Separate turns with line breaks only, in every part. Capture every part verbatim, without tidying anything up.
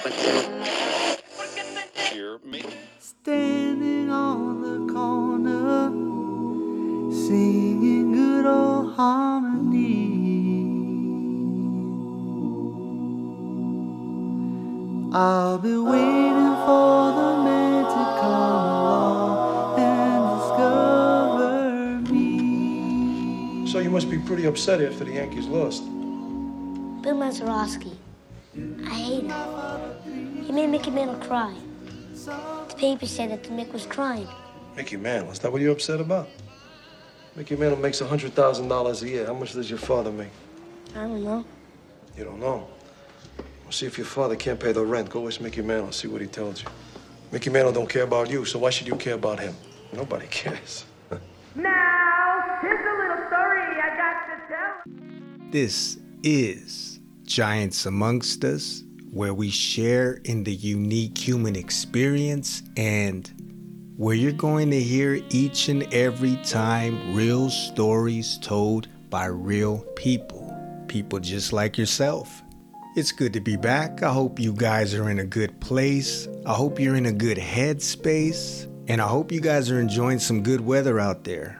Standing on the corner, singing good old harmony. I'll be waiting for the man to come along and discover me.
So you must be pretty upset after the Yankees lost.
Bill Mazeroski. I hate him. He made Mickey Mantle cry. The paper said that Mick was crying.
Mickey Mantle, is that what you're upset about? Mickey Mantle makes one hundred thousand dollars a year. How much does your father make?
I don't know.
You don't know? Well, see if your father can't pay the rent. Go ask Mickey Mantle, see what he tells you. Mickey Mantle don't care about you, so why should you care about him? Nobody cares.
Now, here's a little story I got to tell.
This is Giants Amongst Us, where we share in the unique human experience and where you're going to hear each and every time real stories told by real people, people just like yourself. It's good to be back. I hope you guys are in a good place. I hope you're in a good headspace. And I hope you guys are enjoying some good weather out there.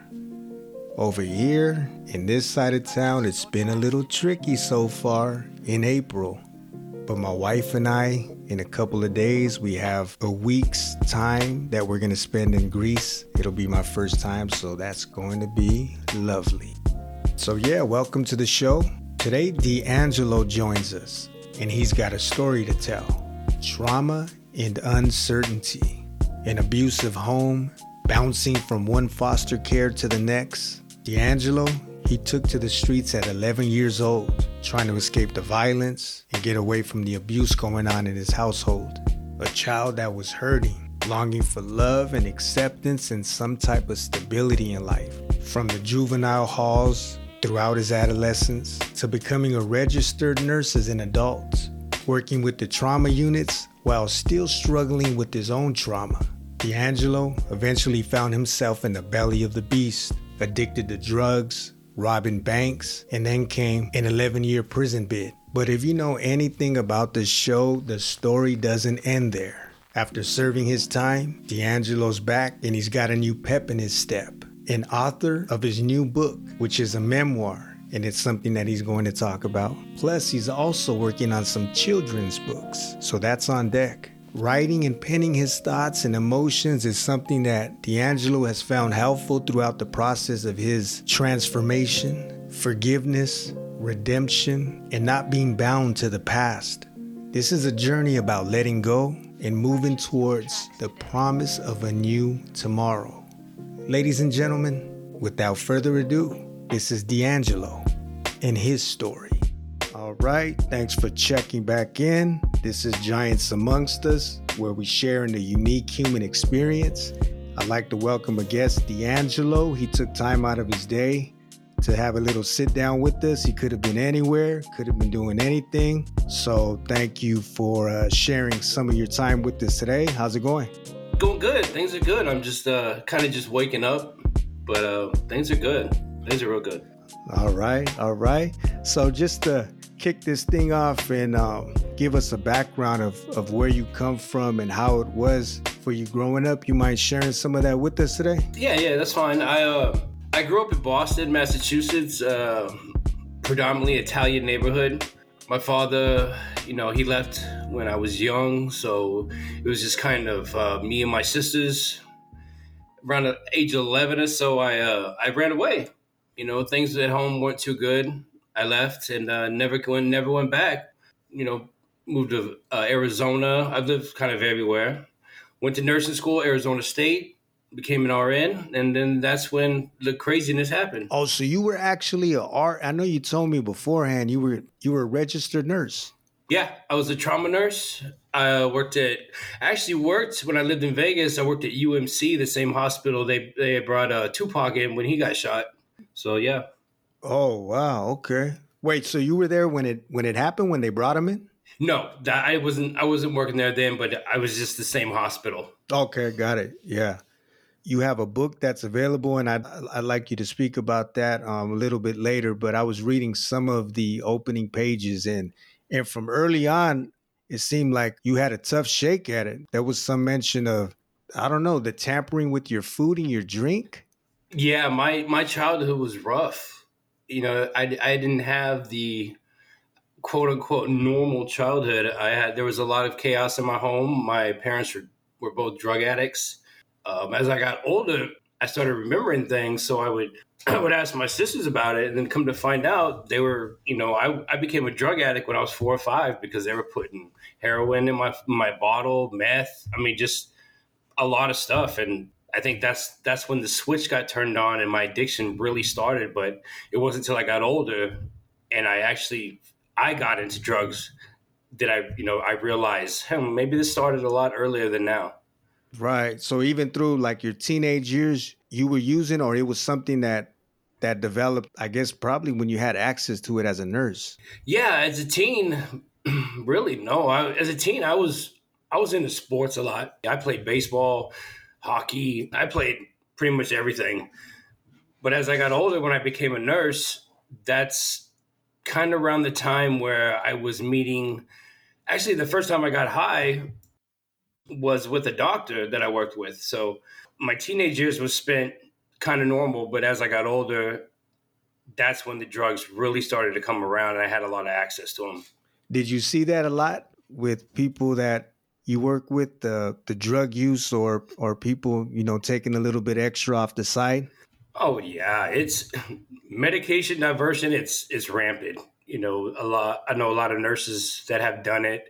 Over here, in this side of town, it's been a little tricky so far in April. But my wife and I, in a couple of days, we have a week's time that we're going to spend in Greece. It'll be my first time, so that's going to be lovely. So yeah, welcome to the show. Today, D'Angelo joins us, and he's got a story to tell. Trauma and uncertainty. An abusive home, bouncing from one foster care to the next. D'Angelo, he took to the streets at eleven years old, trying to escape the violence and get away from the abuse going on in his household. A child that was hurting, longing for love and acceptance and some type of stability in life. From the juvenile halls throughout his adolescence to becoming a registered nurse as an adult, working with the trauma units while still struggling with his own trauma. D'Angelo eventually found himself in the belly of the beast, addicted to drugs, robbing banks, and then came an eleven-year prison bid. But if you know anything about the show, the story doesn't end there. After serving his time, D'Angelo's back and he's got a new pep in his step. An author of his new book, which is a memoir, and it's something that he's going to talk about. Plus, he's also working on some children's books, so that's on deck. Writing and penning his thoughts and emotions is something that D'Angelo has found helpful throughout the process of his transformation, forgiveness, redemption, and not being bound to the past. This is a journey about letting go and moving towards the promise of a new tomorrow. Ladies and gentlemen, without further ado, this is D'Angelo and his story. All right, thanks for checking back in. This is Giants Amongst Us, where we share in the unique human experience. I'd like to welcome a guest, D'Angelo. He took time out of his day to have a little sit down with us. He could have been anywhere, could have been doing anything. So thank you for uh, sharing some of your time with us today. How's it going?
Going good. Things are good. I'm just uh, kind of just waking up, but uh, things are good. Things are real good.
All right, all right. So just to kick this thing off and um, give us a background of, of where you come from and how it was for you growing up, you mind sharing some of that with us today?
Yeah, yeah, that's fine. I uh, I grew up in Boston, Massachusetts, uh, predominantly Italian neighborhood. My father, you know, he left when I was young, so it was just kind of uh, me and my sisters. Around the age of eleven or so, I uh, I ran away. You know, things at home weren't too good. I left and uh, never went, never went back. You know, moved to uh, Arizona. I've lived kind of everywhere. Went to nursing school, Arizona State, became an R N, and then that's when the craziness happened.
Oh, so you were actually a R. I know you told me beforehand you were you were a registered nurse.
Yeah, I was a trauma nurse. I worked at, I actually worked when I lived in Vegas. I worked at U M C, the same hospital they they brought uh, Tupac in when he got shot. So yeah.
Oh wow, okay. Wait, so you were there when it when it happened, when they brought him in?
No, that I wasn't. I wasn't working there then, but I was just the same hospital.
Okay, got it. Yeah, you have a book that's available, and I'd I'd like you to speak about that um, a little bit later. But I was reading some of the opening pages, and and from early on, it seemed like you had a tough shake at it. There was some mention of, I don't know, the tampering with your food and your drink.
Yeah, my my childhood was rough. You know, I, I didn't have the quote unquote normal childhood. I had there was a lot of chaos in my home. My parents were, were both drug addicts. Um, as I got older, I started remembering things, so I would I would ask my sisters about it, and then come to find out they were, you know, I, I became a drug addict when I was four or five because they were putting heroin in my my bottle, meth. I mean, just a lot of stuff. And I think that's that's when the switch got turned on and my addiction really started. But it wasn't until I got older and I actually I got into drugs that I, you know, I realized, hey, maybe this started a lot earlier than now.
Right. So even through like your teenage years, you were using, or it was something that that developed, I guess, probably when you had access to it as a nurse.
Yeah, as a teen, really, no. I, as a teen, I was I was into sports a lot. I played baseball, hockey. I played pretty much everything. But as I got older, when I became a nurse, that's kind of around the time where I was meeting. Actually, the first time I got high was with a doctor that I worked with. So my teenage years was spent kind of normal, but as I got older, that's when the drugs really started to come around and I had a lot of access to them.
Did you see that a lot with people that you work with, the the drug use or or people, you know, taking a little bit extra off the side?
Oh yeah, it's medication diversion. It's it's rampant. You know, a lot. I know a lot of nurses that have done it.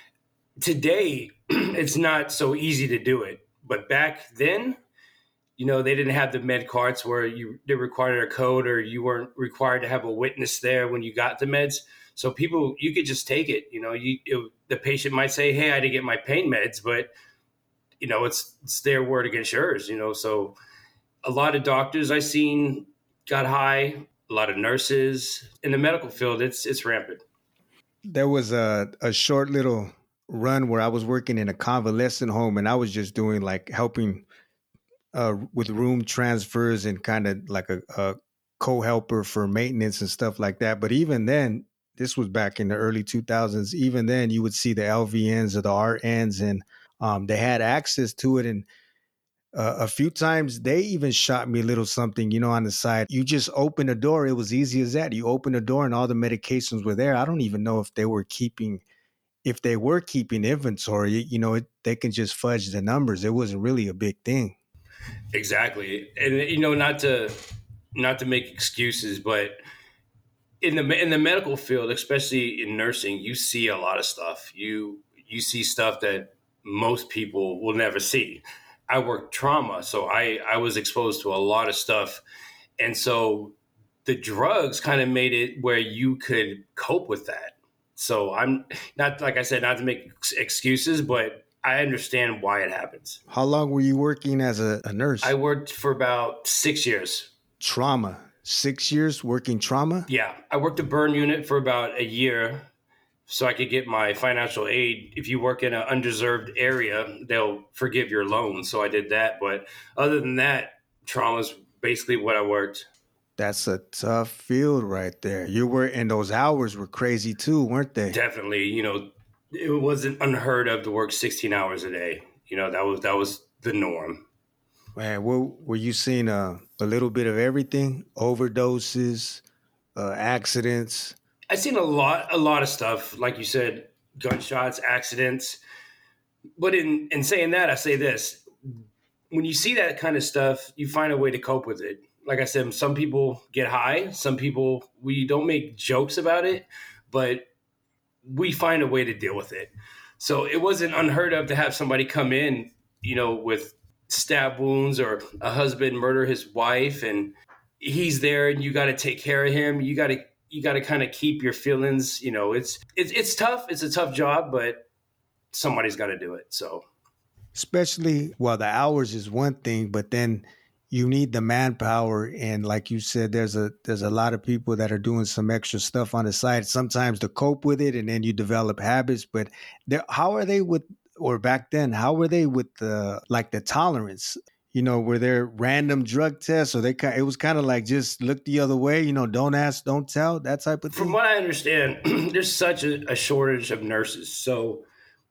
Today, it's not so easy to do it, but back then, you know, they didn't have the med carts where you they required a code or you weren't required to have a witness there when you got the meds. So people, you could just take it. You know, you it, the patient might say, "Hey, I didn't get my pain meds," but you know, it's it's their word against yours. You know, so a lot of doctors I've seen got high. A lot of nurses in the medical field, it's it's rampant.
There was a a short little run where I was working in a convalescent home, and I was just doing like helping uh, with room transfers and kind of like a, a co-helper for maintenance and stuff like that. But even then, this was back in the early two thousands. Even then, you would see the L V Ns or the R Ns, and um, they had access to it. And uh, a few times, they even shot me a little something, you know, on the side. You just open the door. It was easy as that. You open the door, and all the medications were there. I don't even know if they were keeping. If they were keeping inventory, you know, it, they can just fudge the numbers. It wasn't really a big thing.
Exactly. And, you know, not to not to make excuses, but in the in the medical field, especially in nursing, you see a lot of stuff. You you see stuff that most people will never see. I worked trauma, so I, I was exposed to a lot of stuff. And so the drugs kind of made it where you could cope with that. So I'm not, like I said, not to make ex- excuses, but I understand why it happens.
How long were you working as a, a nurse?
I worked for about six years.
Trauma. Six years working trauma?
Yeah. I worked a burn unit for about a year so I could get my financial aid. If you work in an undeserved area, they'll forgive your loan. So I did that. But other than that, trauma is basically what I worked.
That's a tough field right there. You were, and those hours were crazy too, weren't they?
Definitely. You know, it wasn't unheard of to work sixteen hours a day. You know, that was that was the norm.
Man, were, were you seeing a, a little bit of everything? Overdoses, uh, accidents?
I've seen a lot, a lot of stuff. Like you said, gunshots, accidents. But in, in saying that, I say this. When you see that kind of stuff, you find a way to cope with it. Like I said, some people get high. Some people, we don't make jokes about it, but we find a way to deal with it. So it wasn't unheard of to have somebody come in, you know, with stab wounds or a husband murder his wife, and he's there and you got to take care of him. You got to, you got to kind of keep your feelings, you know, it's, it's, it's tough. It's a tough job, but somebody's got to do it. So.
Especially, well, the hours is one thing, but then you need the manpower. And like you said, there's a there's a lot of people that are doing some extra stuff on the side, sometimes to cope with it, and then you develop habits. But how are they with, or back then, how were they with the, like the tolerance? you know, were there random drug tests, or they ki- it was kind of like just look the other way, you know, don't ask, don't tell, that type of thing?
From what I understand, there's such a, a shortage of nurses. So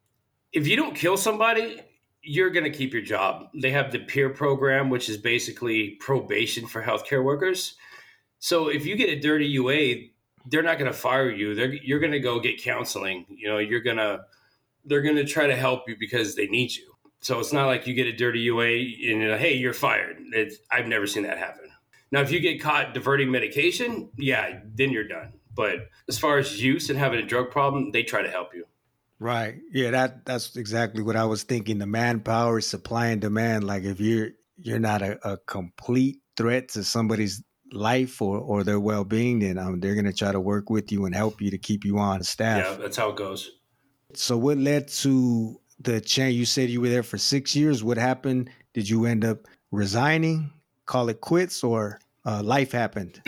if you don't kill somebody, you're going to keep your job. They have the peer program, which is basically probation for healthcare workers. So if you get a dirty U A, they're not going to fire you. They're, you're going to go get counseling. You know, you're going to, they're going to try to help you because they need you. So it's not like you get a dirty U A and you're like, hey, you're fired. It's, I've never seen that happen. Now, if you get caught diverting medication, yeah, then you're done. But as far as use and having a drug problem, they try to help you.
Right. Yeah, that that's exactly what I was thinking. The manpower, supply and demand. Like if you're you're not a, a complete threat to somebody's life or, or their well-being, then um, they're going to try to work with you and help you to keep you on staff.
Yeah, that's how it goes.
So what led to the change? You said you were there for six years. What happened? Did you end up resigning, call it quits, or uh, life happened?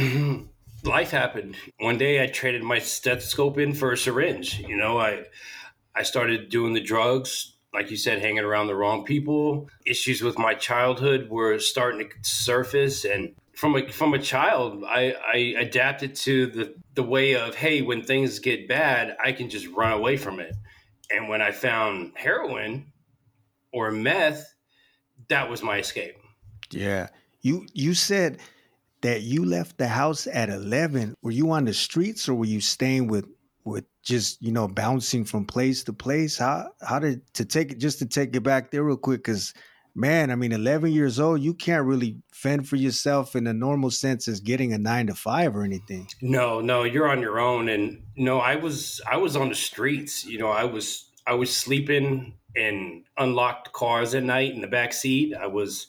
Life happened. One day I traded my stethoscope in for a syringe. You know, I I started doing the drugs, like you said, hanging around the wrong people. Issues with my childhood were starting to surface. And from a, from a child, I, I adapted to the, the way of, hey, when things get bad, I can just run away from it. And when I found heroin or meth, that was my escape.
Yeah. You you said that you left the house at eleven. Were you on the streets or were you staying with with just, you know, bouncing from place to place? How how did to take it just to take it back there real quick? Because man, I mean, eleven years old, you can't really fend for yourself in the normal sense as getting a nine to five or anything.
No, no, you're on your own. And no, I was I was on the streets. You know, I was I was sleeping in unlocked cars at night in the back seat. I was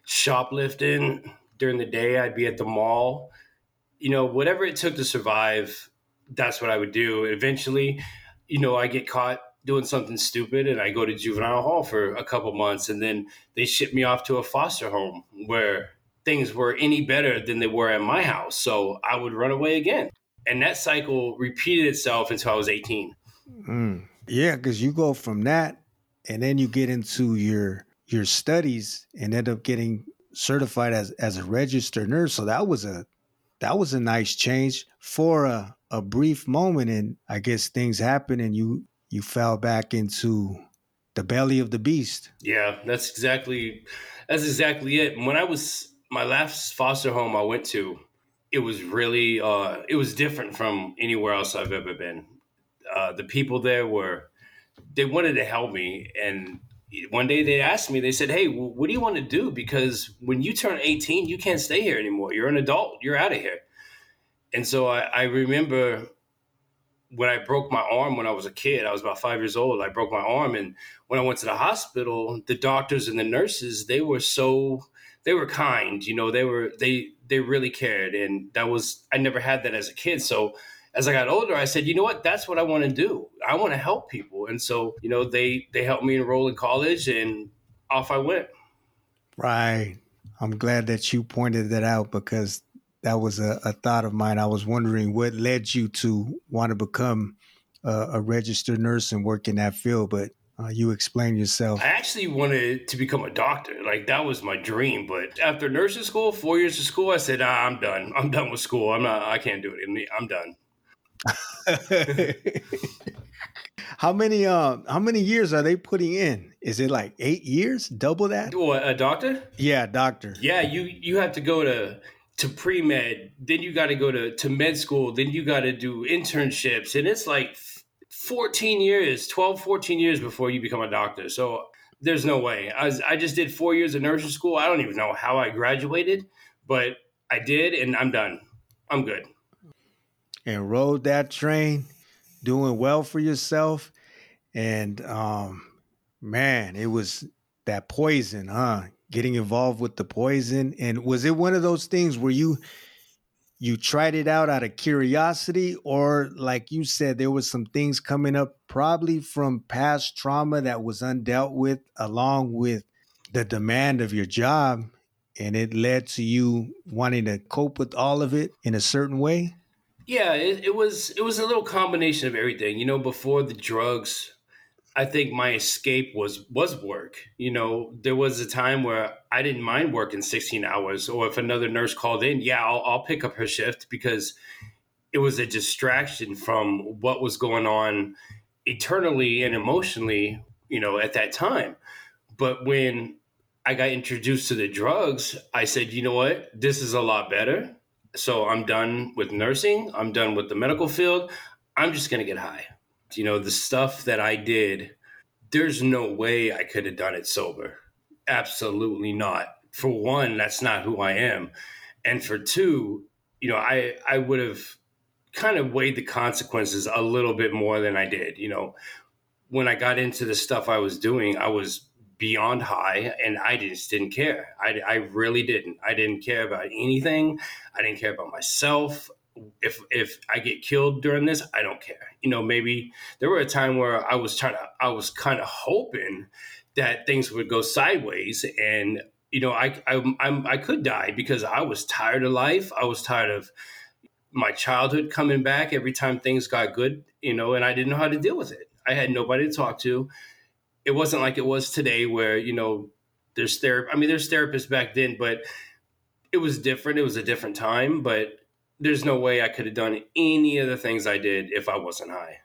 shoplifting during the day. I'd be at the mall. You know, whatever it took to survive, that's what I would do. Eventually, you know, I get caught doing something stupid and I go to juvenile hall for a couple months, and then they ship me off to a foster home where things were any better than they were at my house. So I would run away again. And that cycle repeated itself until I was eighteen.
Mm. Yeah, because you go from that and then you get into your your studies and end up getting certified as, as a registered nurse. So that was a that was a nice change for a, a brief moment. And I guess things happened and you you fell back into the belly of the beast.
Yeah, that's exactly that's exactly it. And when I was my last foster home I went to, it was really uh, it was different from anywhere else I've ever been. Uh, the people there were they wanted to help me, and one day they asked me, they said, hey, well, what do you want to do? Because when you turn eighteen, you can't stay here anymore. You're an adult. You're out of here. And so I, I remember when I broke my arm when I was a kid, I was about five years old. I broke my arm. And when I went to the hospital, the doctors and the nurses, they were so, they were kind, you know, they were, they, they really cared. And that was, I never had that as a kid. So as I got older, I said, you know what, that's what I want to do. I want to help people. And so, you know, they, they helped me enroll in college and off I went.
Right. I'm glad that you pointed that out because that was a, a thought of mine. I was wondering what led you to want to become a, a registered nurse and work in that field, but uh, you explained yourself.
I actually wanted to become a doctor. Like that was my dream. But after nursing school, four years of school, I said, ah, I'm done. I'm done with school. I'm not, I can't do it. I'm done.
How many uh how many years are they putting in? Is it like eight years? Double that?
What, a doctor?
Yeah, doctor.
Yeah, you you have to go to to pre-med, then you got to go to to med school, then you got to do internships, and it's like fourteen years, twelve, fourteen years before you become a doctor. So there's no way. I was, I just did four years of nursing school. I don't even know how I graduated, but I did, and I'm done. I'm good.
And rode that train, doing well for yourself. And um, man, it was that poison, huh? Getting involved with the poison. And was it one of those things where you you tried it out out of curiosity, or like you said, there was some things coming up probably from past trauma that was undealt with, along with the demand of your job, and it led to you wanting to cope with all of it in a certain way?
Yeah, it, it was it was a little combination of everything. You know, before the drugs, I think my escape was was work. You know, there was a time where I didn't mind working sixteen hours, or if another nurse called in, yeah, I'll, I'll pick up her shift because it was a distraction from what was going on eternally and emotionally, you know, at that time. But when I got introduced to the drugs, I said, you know what, this is a lot better. So I'm done with nursing. I'm done with the medical field. I'm just going to get high. You know, the stuff that I did, there's no way I could have done it sober. Absolutely not. For one, that's not who I am. And for two, you know, I, I would have kind of weighed the consequences a little bit more than I did. You know, when I got into the stuff I was doing, I was beyond high and I just didn't care. I, I really didn't. I didn't care about anything. I didn't care about myself. If if I get killed during this, I don't care. You know, maybe there were a time where I was trying to, I was kind of hoping that things would go sideways, and you know, I I I'm, I could die because I was tired of life. I was tired of my childhood coming back every time things got good. You know, and I didn't know how to deal with it. I had nobody to talk to. It wasn't like it was today, where you know, there's therapy. I mean, there's therapists back then, but it was different. It was a different time, but there's no way I could have done any of the things I did if I wasn't high.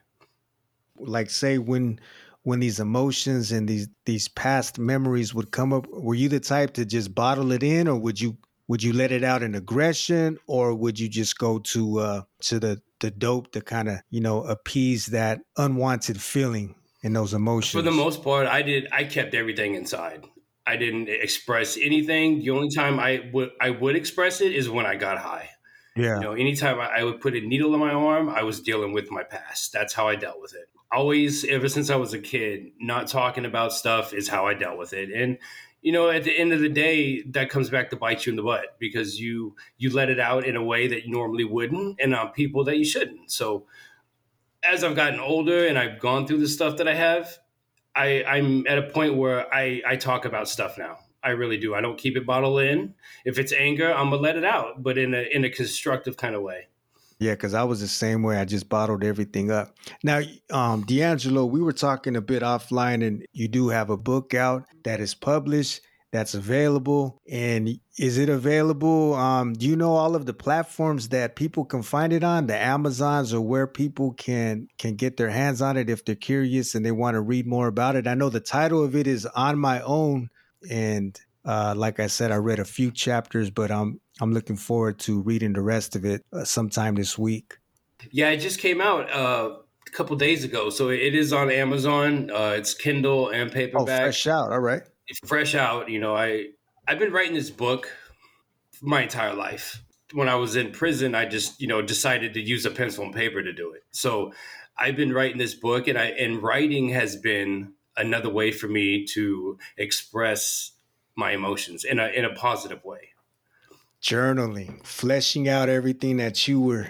Like say when when these emotions and these these past memories would come up, were you the type to just bottle it in, or would you would you let it out in aggression, or would you just go to uh to the the dope to kind of, you know, appease that unwanted feeling and those emotions?
For the most part, I did I kept everything inside. I didn't express anything. The only time I would I would express it is when I got high.
Yeah.
You know, anytime I would put a needle in my arm, I was dealing with my past. That's how I dealt with it. Always, ever since I was a kid, not talking about stuff is how I dealt with it. And, you know, at the end of the day, that comes back to bite you in the butt because you you let it out in a way that you normally wouldn't and on people that you shouldn't. So as I've gotten older and I've gone through the stuff that I have, I, I'm at a point where I, I talk about stuff now. I really do. I don't keep it bottled in. If it's anger, I'm gonna let it out, but in a in a constructive kind of way.
Yeah, because I was the same way. I just bottled everything up. Now, um, D'Angelo, we were talking a bit offline, and you do have a book out that is published, that's available. And is it available? Um, do you know all of the platforms that people can find it on, the Amazons, or where people can can get their hands on it if they're curious and they want to read more about it? I know the title of it is On My Own. And uh, like I said, I read a few chapters, but I'm I'm looking forward to reading the rest of it uh, sometime this week.
Yeah, it just came out uh, a couple days ago, so it is on Amazon. Uh, it's Kindle and paperback.
Oh, fresh out. All right.
It's fresh out. You know, I I've been writing this book my entire life. When I was in prison, I just you know decided to use a pencil and paper to do it. So I've been writing this book, and I and writing has been another way for me to express my emotions in a in a positive way.
Journaling, fleshing out everything that you were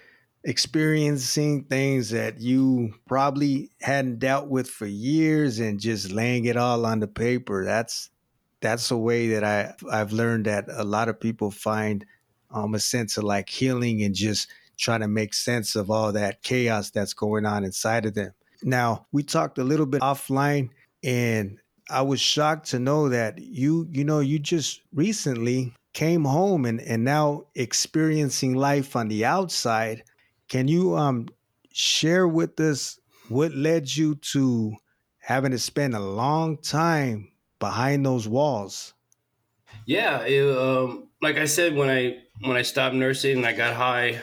experiencing, things that you probably hadn't dealt with for years, and just laying it all on the paper. That's that's a way that I I've learned that a lot of people find um, a sense of like healing and just trying to make sense of all that chaos that's going on inside of them. Now, we talked a little bit offline, and I was shocked to know that you, you know, you just recently came home and, and now experiencing life on the outside. Can you um, share with us what led you to having to spend a long time behind those walls?
Yeah, it, um, like I said, when I when I stopped nursing and I got high,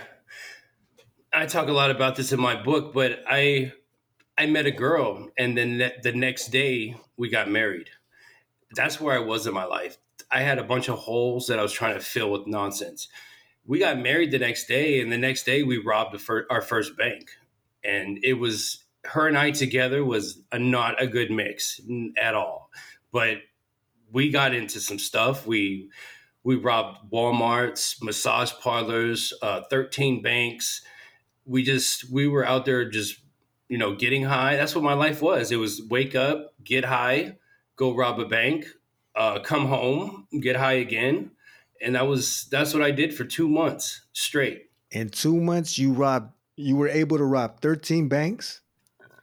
I talk a lot about this in my book, but I I met a girl, and then ne- the next day we got married. That's where I was in my life. I had a bunch of holes that I was trying to fill with nonsense. We got married the next day, and the next day we robbed the fir- our first bank. And it was her and I together was a, not a good mix at all. But we got into some stuff. We we robbed Walmarts, massage parlors, uh, thirteen banks. We just we were out there just you know, getting high. That's what my life was. It was wake up, get high, go rob a bank, uh, come home, get high again. And that was, that's what I did for two months straight.
In two months, you robbed, you were able to rob thirteen banks?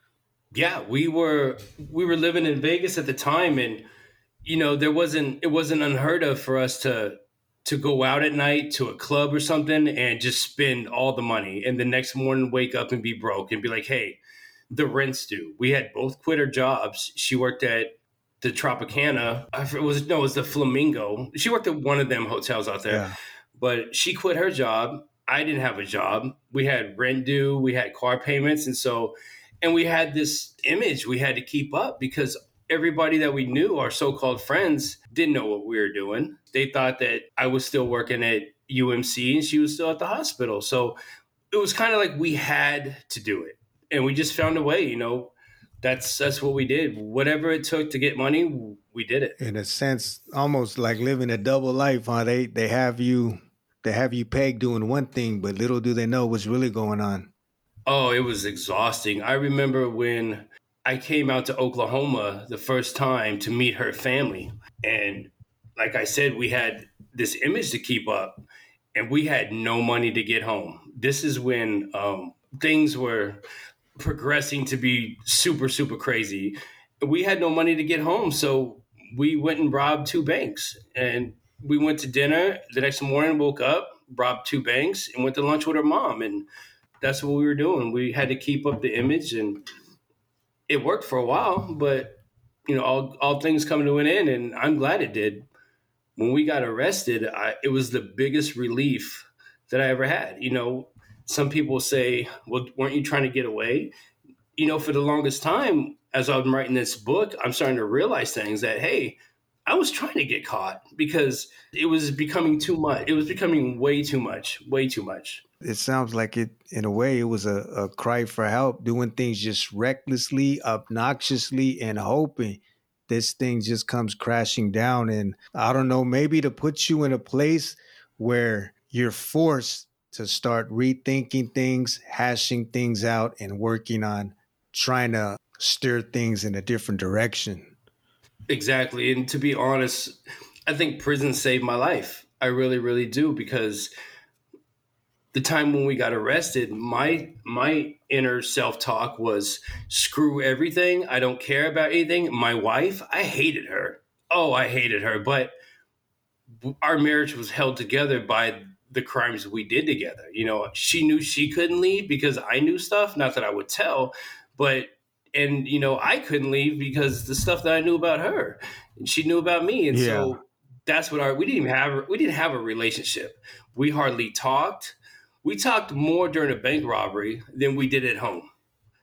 Yeah, we were we were living in Vegas at the time, and you know there wasn't it wasn't unheard of for us to to go out at night to a club or something and just spend all the money, and the next morning wake up and be broke and be like, hey, the rent's due. We had both quit our jobs. She worked at the Tropicana. I forget- it was no, it was the Flamingo. She worked at one of them hotels out there,
Yeah.
but she quit her job. I didn't have a job. We had rent due. We had car payments, and so and we had this image we had to keep up because everybody that we knew, our so-called friends, didn't know what we were doing. They thought that I was still working at U M C and she was still at the hospital. So it was kind of like we had to do it, and we just found a way. You know, that's that's what we did. Whatever it took to get money, we did it.
In a sense, almost like living a double life, huh? They they have you they have you pegged doing one thing, but little do they know what's really going on.
Oh, it was exhausting. I remember when I came out to Oklahoma the first time to meet her family. And like I said, we had this image to keep up and we had no money to get home. This is when um, things were progressing to be super, super crazy. We had no money to get home. So we went and robbed two banks. And we went to dinner the next morning, woke up, robbed two banks, and went to lunch with her mom. And that's what we were doing. We had to keep up the image, and it worked for a while, but you know, all, all things come to an end, and I'm glad it did. When we got arrested, I, it was the biggest relief that I ever had. You know, some people say, well, weren't you trying to get away? You know, for the longest time, as I'm writing this book, I'm starting to realize things that, hey, I was trying to get caught because it was becoming too much. It was becoming way too much, way too much.
It sounds like it, in a way, it was a, a cry for help, doing things just recklessly, obnoxiously, and hoping this thing just comes crashing down. And I don't know, maybe to put you in a place where you're forced to start rethinking things, hashing things out, and working on trying to steer things in a different direction.
Exactly. And to be honest, I think prison saved my life. I really, really do, because the time when we got arrested, my my inner self-talk was screw everything. I don't care about anything. My wife, I hated her. Oh, I hated her. But our marriage was held together by the crimes we did together. You know, she knew she couldn't leave because I knew stuff, not that I would tell, but and you know, I couldn't leave because the stuff that I knew about her and she knew about me. And
Yeah.
so that's what our we didn't even have we didn't have a relationship. We hardly talked. We talked more during a bank robbery than we did at home.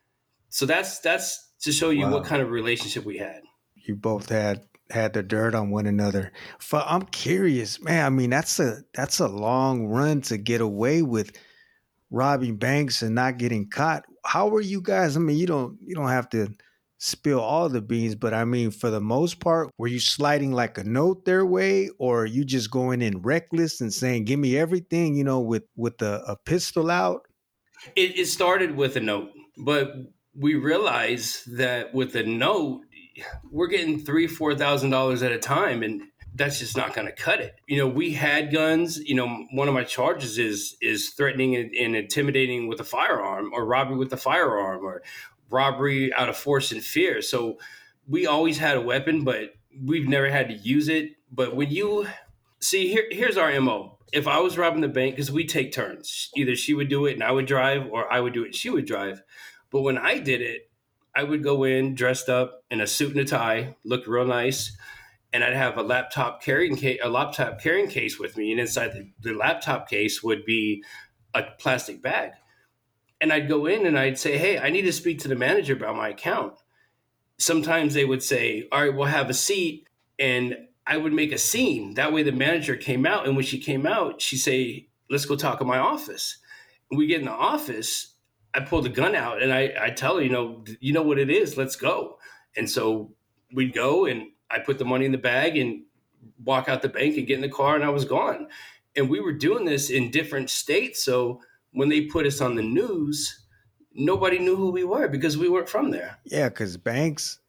So that's that's to show you
Wow.
what kind of relationship we had.
You both had had the dirt on one another. For, I'm curious, man. I mean, that's a that's a long run to get away with robbing banks and not getting caught. How were you guys? I mean, you don't you don't have to spill all the beans, but I mean, for the most part, were you sliding like a note their way, or are you just going in reckless and saying, "Give me everything," you know, with with a, a pistol out?
It, it started with a note, but we realized that with a note, we're getting three, four thousand dollars at a time, and that's just not going to cut it. You know, we had guns. You know, one of my charges is is threatening and, and intimidating with a firearm, or robbery with a firearm, or robbery out of force and fear. So we always had a weapon, but we've never had to use it. But when you see, here, here's our M O. If I was robbing the bank, because we take turns, either she would do it and I would drive, or I would do it and she would drive. But when I did it, I would go in dressed up in a suit and a tie, looked real nice, and I'd have a laptop carrying case, a laptop carrying case with me, and inside the, the laptop case would be a plastic bag. And I'd go in and I'd say, "Hey, I need to speak to the manager about my account." Sometimes they would say, "All right, we'll have a seat," and I would make a scene. That way, the manager came out, and when she came out, she'd say, "Let's go talk in my office." And we get in the office. I pull the gun out and I, I tell her, you know, you know what it is, let's go. And so we'd go and I put the money in the bag and walk out the bank and get in the car, and I was gone. And we were doing this in different states. So when they put us on the news, nobody knew who we were because we weren't from there.
Yeah, because banks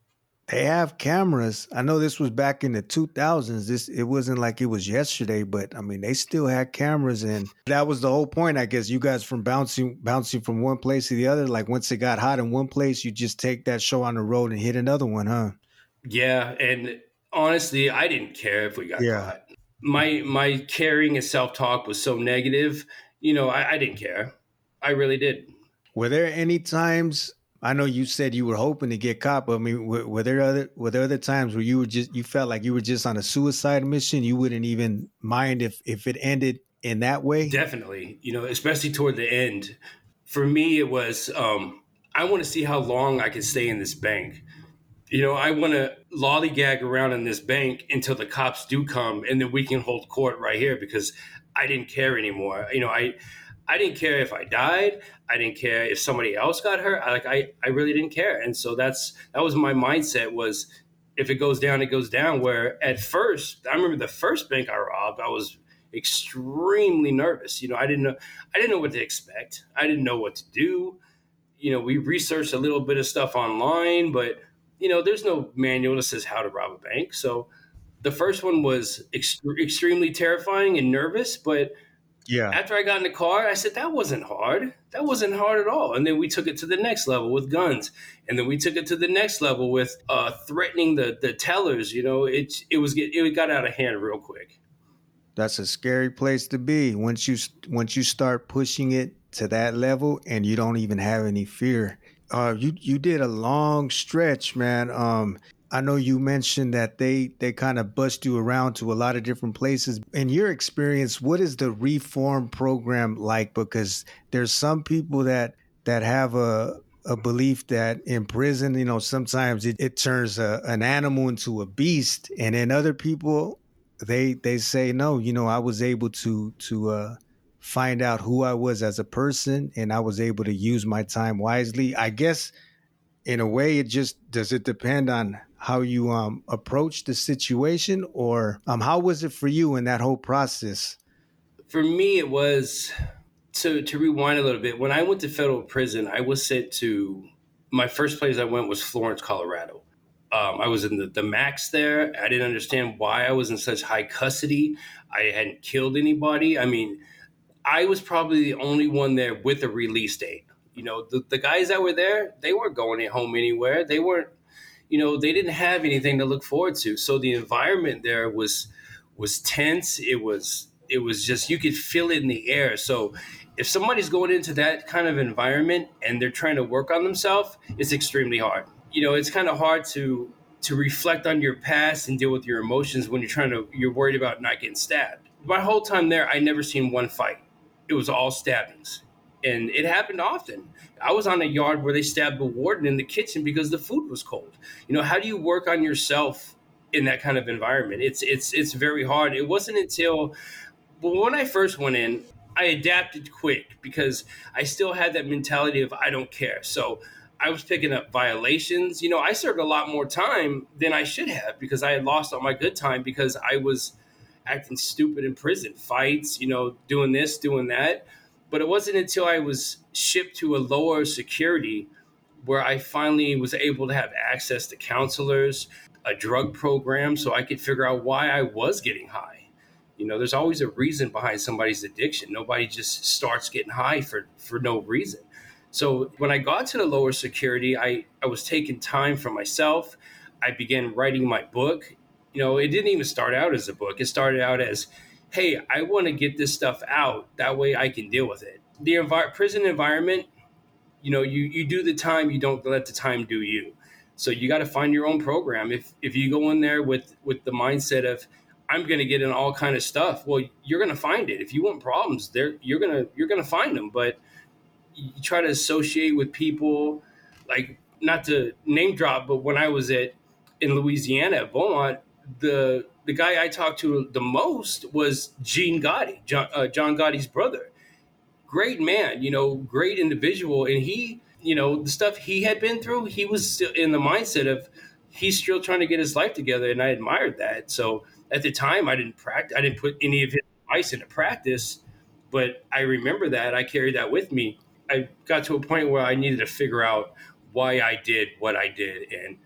they have cameras. I know this was back in the two thousands. This it wasn't like it was yesterday, but I mean they still had cameras, and that was the whole point, I guess. You guys from bouncing bouncing from one place to the other. Like once it got hot in one place, you just take that show on the road and hit another one, huh?
Yeah, and honestly, I didn't care if we got
Yeah.
caught. My my caring and self talk was so negative. You know, I, I didn't care. I really did.
Were there any times? I know you said you were hoping to get caught, but I mean, were, were there other were there other times where you were just you felt like you were just on a suicide mission? You wouldn't even mind if if it ended in that way?
Definitely. You know, especially toward the end. For me, it was um, I want to see how long I can stay in this bank. You know, I want to lollygag around in this bank until the cops do come, and then we can hold court right here because I didn't care anymore. You know, I I didn't care if I died. I didn't care if somebody else got hurt. I, like I, I really didn't care. And so that's that was my mindset was if it goes down, it goes down. Where at first, I remember the first bank I robbed, I was extremely nervous. You know, I didn't know I didn't know what to expect. I didn't know what to do. You know, we researched a little bit of stuff online, but you know, there's no manual that says how to rob a bank. So the first one was ex- extremely terrifying and nervous. But
Yeah.
after I got in the car, I said, that wasn't hard. That wasn't hard at all. And then we took it to the next level with guns. And then we took it to the next level with uh, threatening the, the tellers. You know, it, it, was, it got out of hand real quick.
That's a scary place to be once you once you start pushing it to that level and you don't even have any fear. Uh, you you did a long stretch, man. Um, I know you mentioned that they they kind of bust you around to a lot of different places. In your experience, what is the reform program like? Because there's some people that that have a a belief that in prison, you know, sometimes it, it turns a, an animal into a beast, and then other people they they say no. You know, I was able to to uh, find out who I was as a person, and I was able to use my time wisely. I guess in a way, it just does it depend on how you um approach the situation, or um how was it for you in that whole process?
For me, it was to to rewind a little bit. When I went to federal prison, I was sent to my first place I went was Florence, Colorado. Um, I was in the, the max there. I didn't understand why I was in such high custody. I hadn't killed anybody. I mean, I was probably the only one there with a release date. You know, the, the guys that were there, they weren't going home anywhere. They weren't, you know, they didn't have anything to look forward to. So the environment there was was tense. It was it was just, you could feel it in the air. So if somebody's going into that kind of environment and they're trying to work on themselves, it's extremely hard. You know, it's kind of hard to to reflect on your past and deal with your emotions when you're trying to, you're worried about not getting stabbed. My whole time there, I never seen one fight. It was all stabbings. And it happened often. I was on a yard where they stabbed the warden in the kitchen because the food was cold. You know, how do you work on yourself in that kind of environment? It's it's it's very hard. It wasn't until, well, when I first went in, I adapted quick because I still had that mentality of I don't care. So I was picking up violations. You know, I served a lot more time than I should have because I had lost all my good time because I was acting stupid in prison, fights, you know, doing this, doing that. But it wasn't until I was shipped to a lower security where I finally was able to have access to counselors, a drug program, so I could figure out why I was getting high. You know, there's always a reason behind somebody's addiction. Nobody just starts getting high for, for no reason. So when I got to the lower security, I, I was taking time for myself. I began writing my book. You know, it didn't even start out as a book. It started out as, hey, I want to get this stuff out. That way I can deal with it. The envi- prison environment, you know, you, you do the time, you don't let the time do you. So you got to find your own program. If if you go in there with, with the mindset of, I'm going to get in all kind of stuff, well, you're going to find it. If you want problems, there you're going to you're going to find them. But you try to associate with people, like, not to name drop, but when I was at in Louisiana at Beaumont, the the guy I talked to the most was Gene Gotti, John, uh, John Gotti's brother. Great man, you know, great individual. And he, you know, the stuff he had been through, he was still in the mindset of he's still trying to get his life together. And I admired that. So at the time, I didn't practice. I didn't put any of his advice into practice, but I remember that. I carried that with me. I got to a point where I needed to figure out why I did what I did and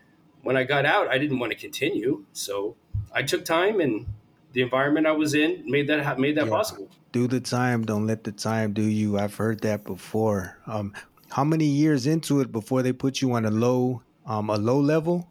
when I got out, I didn't want to continue. So I took time, and the environment I was in made that made that
Yeah.
possible.
Do the time, don't let the time do you. I've heard that before. Um, how many years into it before they put you on a low, um, a low level?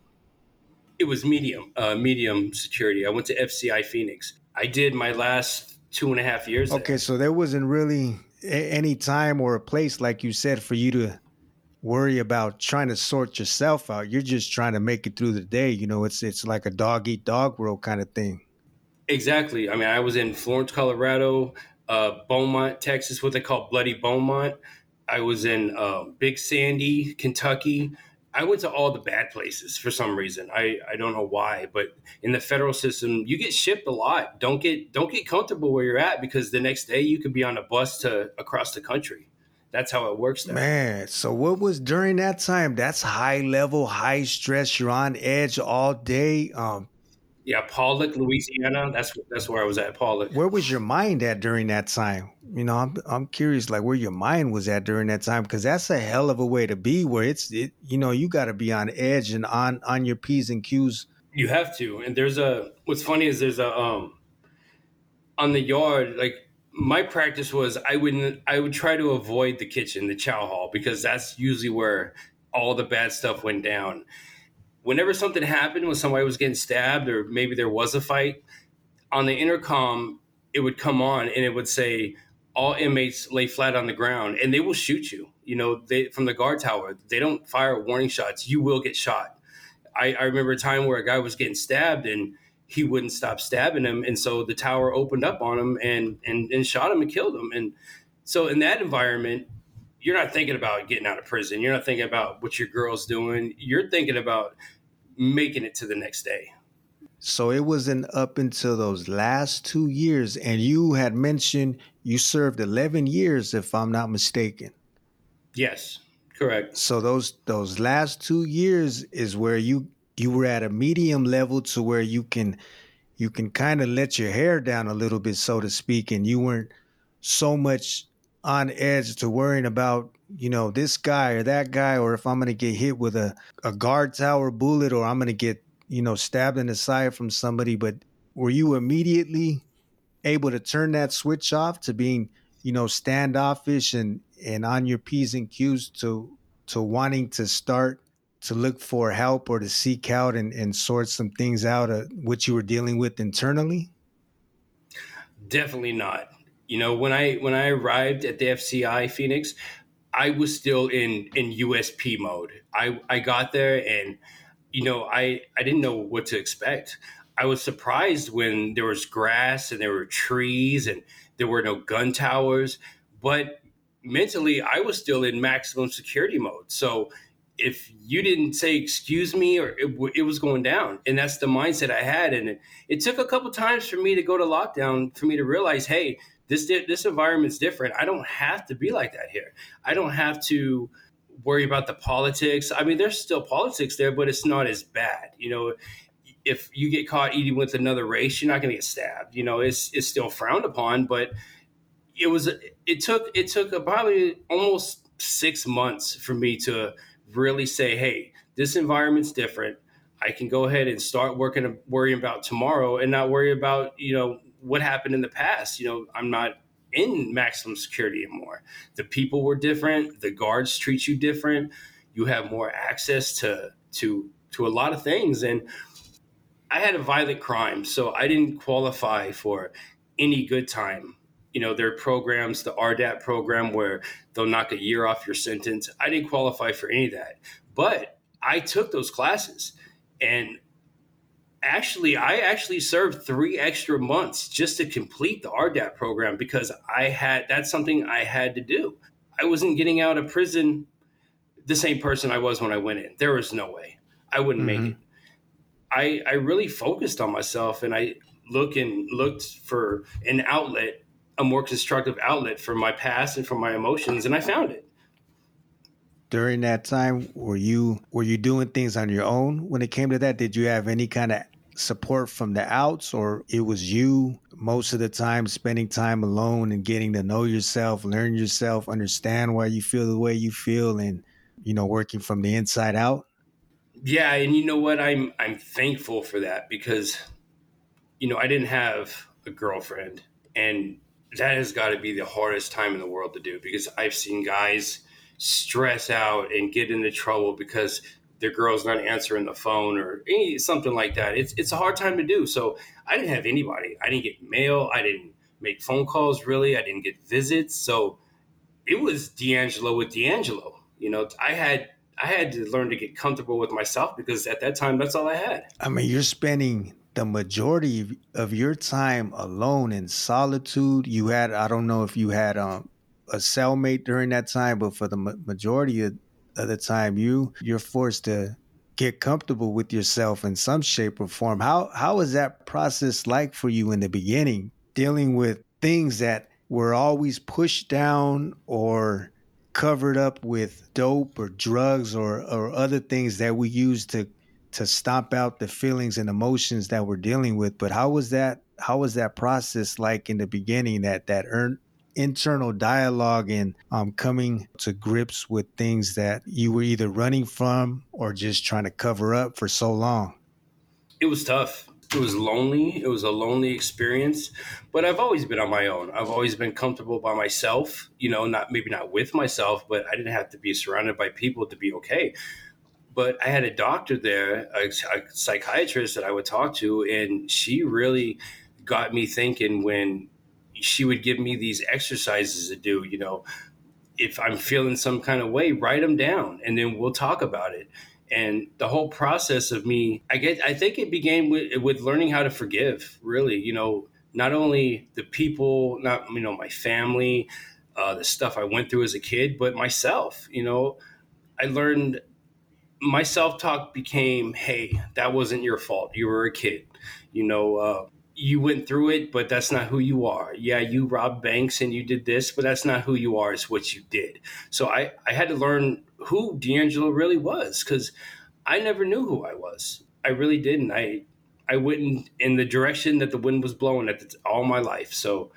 It was medium, uh, medium security. I went to F C I Phoenix. I did my last two and a half years.
Okay,
there.
so there wasn't really a- any time or a place, like you said, for you to worry about trying to sort yourself out. You're just trying to make it through the day. You know, it's it's like a dog eat dog world kind of thing.
Exactly. I mean, I was in Florence, Colorado, uh, Beaumont, Texas, what they call Bloody Beaumont. I was in uh, Big Sandy, Kentucky. I went to all the bad places for some reason. I, I don't know why, but in the federal system, you get shipped a lot. Don't get don't get comfortable where you're at, because the next day you could be on a bus to across the country. That's how it works there.
Man, so what was during that time? That's high level, high stress. You're on edge all day. Um,
Yeah, Pollock, Louisiana. That's that's where I was at, Pollock.
where was your mind at during that time? You know, I'm I'm curious, like where your mind was at during that time, because that's a hell of a way to be. Where it's, it, you know, you got to be on edge and on on your p's and q's.
You have to. And there's a. What's funny is there's a um. On the yard, like my practice was, I wouldn't. I would try to avoid the kitchen, the chow hall, because that's usually where all the bad stuff went down. Whenever something happened, when somebody was getting stabbed or maybe there was a fight, on the intercom, it would come on and it would say, all inmates lay flat on the ground, and they will shoot you. You know, they from the guard tower, they don't fire warning shots. You will get shot. I, I remember a time where a guy was getting stabbed and he wouldn't stop stabbing him. And so the tower opened up on him and, and, and shot him and killed him. And so in that environment, you're not thinking about getting out of prison. You're not thinking about what your girl's doing. You're thinking about making it to the next day.
So it wasn't up until those last two years, and you had mentioned you served eleven years, if I'm not mistaken.
Yes, correct.
So those those last two years is where you you were at a medium level to where you can you can kind of let your hair down a little bit, so to speak, and you weren't so much on edge to worrying about, you know, this guy or that guy, or if I'm going to get hit with a, a guard tower bullet, or I'm going to get, you know, stabbed in the side from somebody. But were you immediately able to turn that switch off to being, you know, standoffish and, and on your P's and Q's to, to wanting to start to look for help or to seek out and, and sort some things out of what you were dealing with internally?
Definitely not. You know, when I when I arrived at the F C I Phoenix, I was still in in U S P mode. I, I got there and, you know, I, I didn't know what to expect. I was surprised when there was grass and there were trees and there were no gun towers. But mentally, I was still in maximum security mode. So if you didn't say excuse me, or it, it was going down. And that's the mindset I had. And it, it took a couple times for me to go to lockdown, for me to realize, hey, this this environment's different. I don't have to be like that here. I don't have to worry about the politics. I mean, there's still politics there, but it's not as bad. You know, if you get caught eating with another race, you're not going to get stabbed. You know, it's it's still frowned upon, but it was it took it took probably almost six months for me to really say, hey, this environment's different. I can go ahead and start working, worrying about tomorrow and not worry about, you know, what happened in the past. You know, I'm not in maximum security anymore. The people were different. The guards treat you different. You have more access to, to, to a lot of things. And I had a violent crime, so I didn't qualify for any good time. You know, there are programs, the R D A P program, where they'll knock a year off your sentence. I didn't qualify for any of that, but I took those classes. And actually, I actually served three extra months just to complete the R D A P program, because I had, that's something I had to do. I wasn't getting out of prison the same person I was when I went in. There was no way I wouldn't mm-hmm. make it. I, I really focused on myself, and I look and looked for an outlet, a more constructive outlet for my past and for my emotions, and I found it.
During that time, were you were you doing things on your own when it came to that? Did you have any kind of support from the outs, or it was you most of the time spending time alone and getting to know yourself, learn yourself, understand why you feel the way you feel, and, you know, working from the inside out?
Yeah, and you know what? I'm I'm thankful for that because you know I didn't have a girlfriend, and that has got to be the hardest time in the world to do because I've seen guys stress out and get into trouble because their girl's not answering the phone or any something like that. It's it's a hard time to do. So I didn't have anybody. I didn't get mail. I didn't make phone calls really. I didn't get visits. So it was D'Angelo with D'Angelo. You know, I had I had to learn to get comfortable with myself because at that time that's all I had.
I mean, you're spending the majority of your time alone in solitude. You had, I don't know if you had um, a cellmate during that time, but for the ma- majority of, of the time, you you're forced to get comfortable with yourself in some shape or form. How how was that process like for you in the beginning, dealing with things that were always pushed down or covered up with dope or drugs or, or other things that we use to to stomp out the feelings and emotions that we're dealing with? But how was that how was that process like in the beginning, that that earn, internal dialogue and um, coming to grips with things that you were either running from or just trying to cover up for so long?
It was tough. It was lonely. It was a lonely experience, but I've always been on my own. I've always been comfortable by myself, you know, not maybe not with myself, but I didn't have to be surrounded by people to be okay. But I had a doctor there, a, a psychiatrist that I would talk to, and she really got me thinking when she would give me these exercises to do, you know, if I'm feeling some kind of way, write them down and then we'll talk about it. And the whole process of me, I get, I think it began with, with learning how to forgive, really, you know, not only the people, not, you know, my family, uh, the stuff I went through as a kid, but myself, you know, I learned my self-talk became, hey, that wasn't your fault. You were a kid, you know, uh, you went through it, but that's not who you are. Yeah, you robbed banks and you did this, but that's not who you are. It's what you did. So I, I had to learn who D'Angelo really was because I never knew who I was. I really didn't. I I went in, in the direction that the wind was blowing at the, all my life. So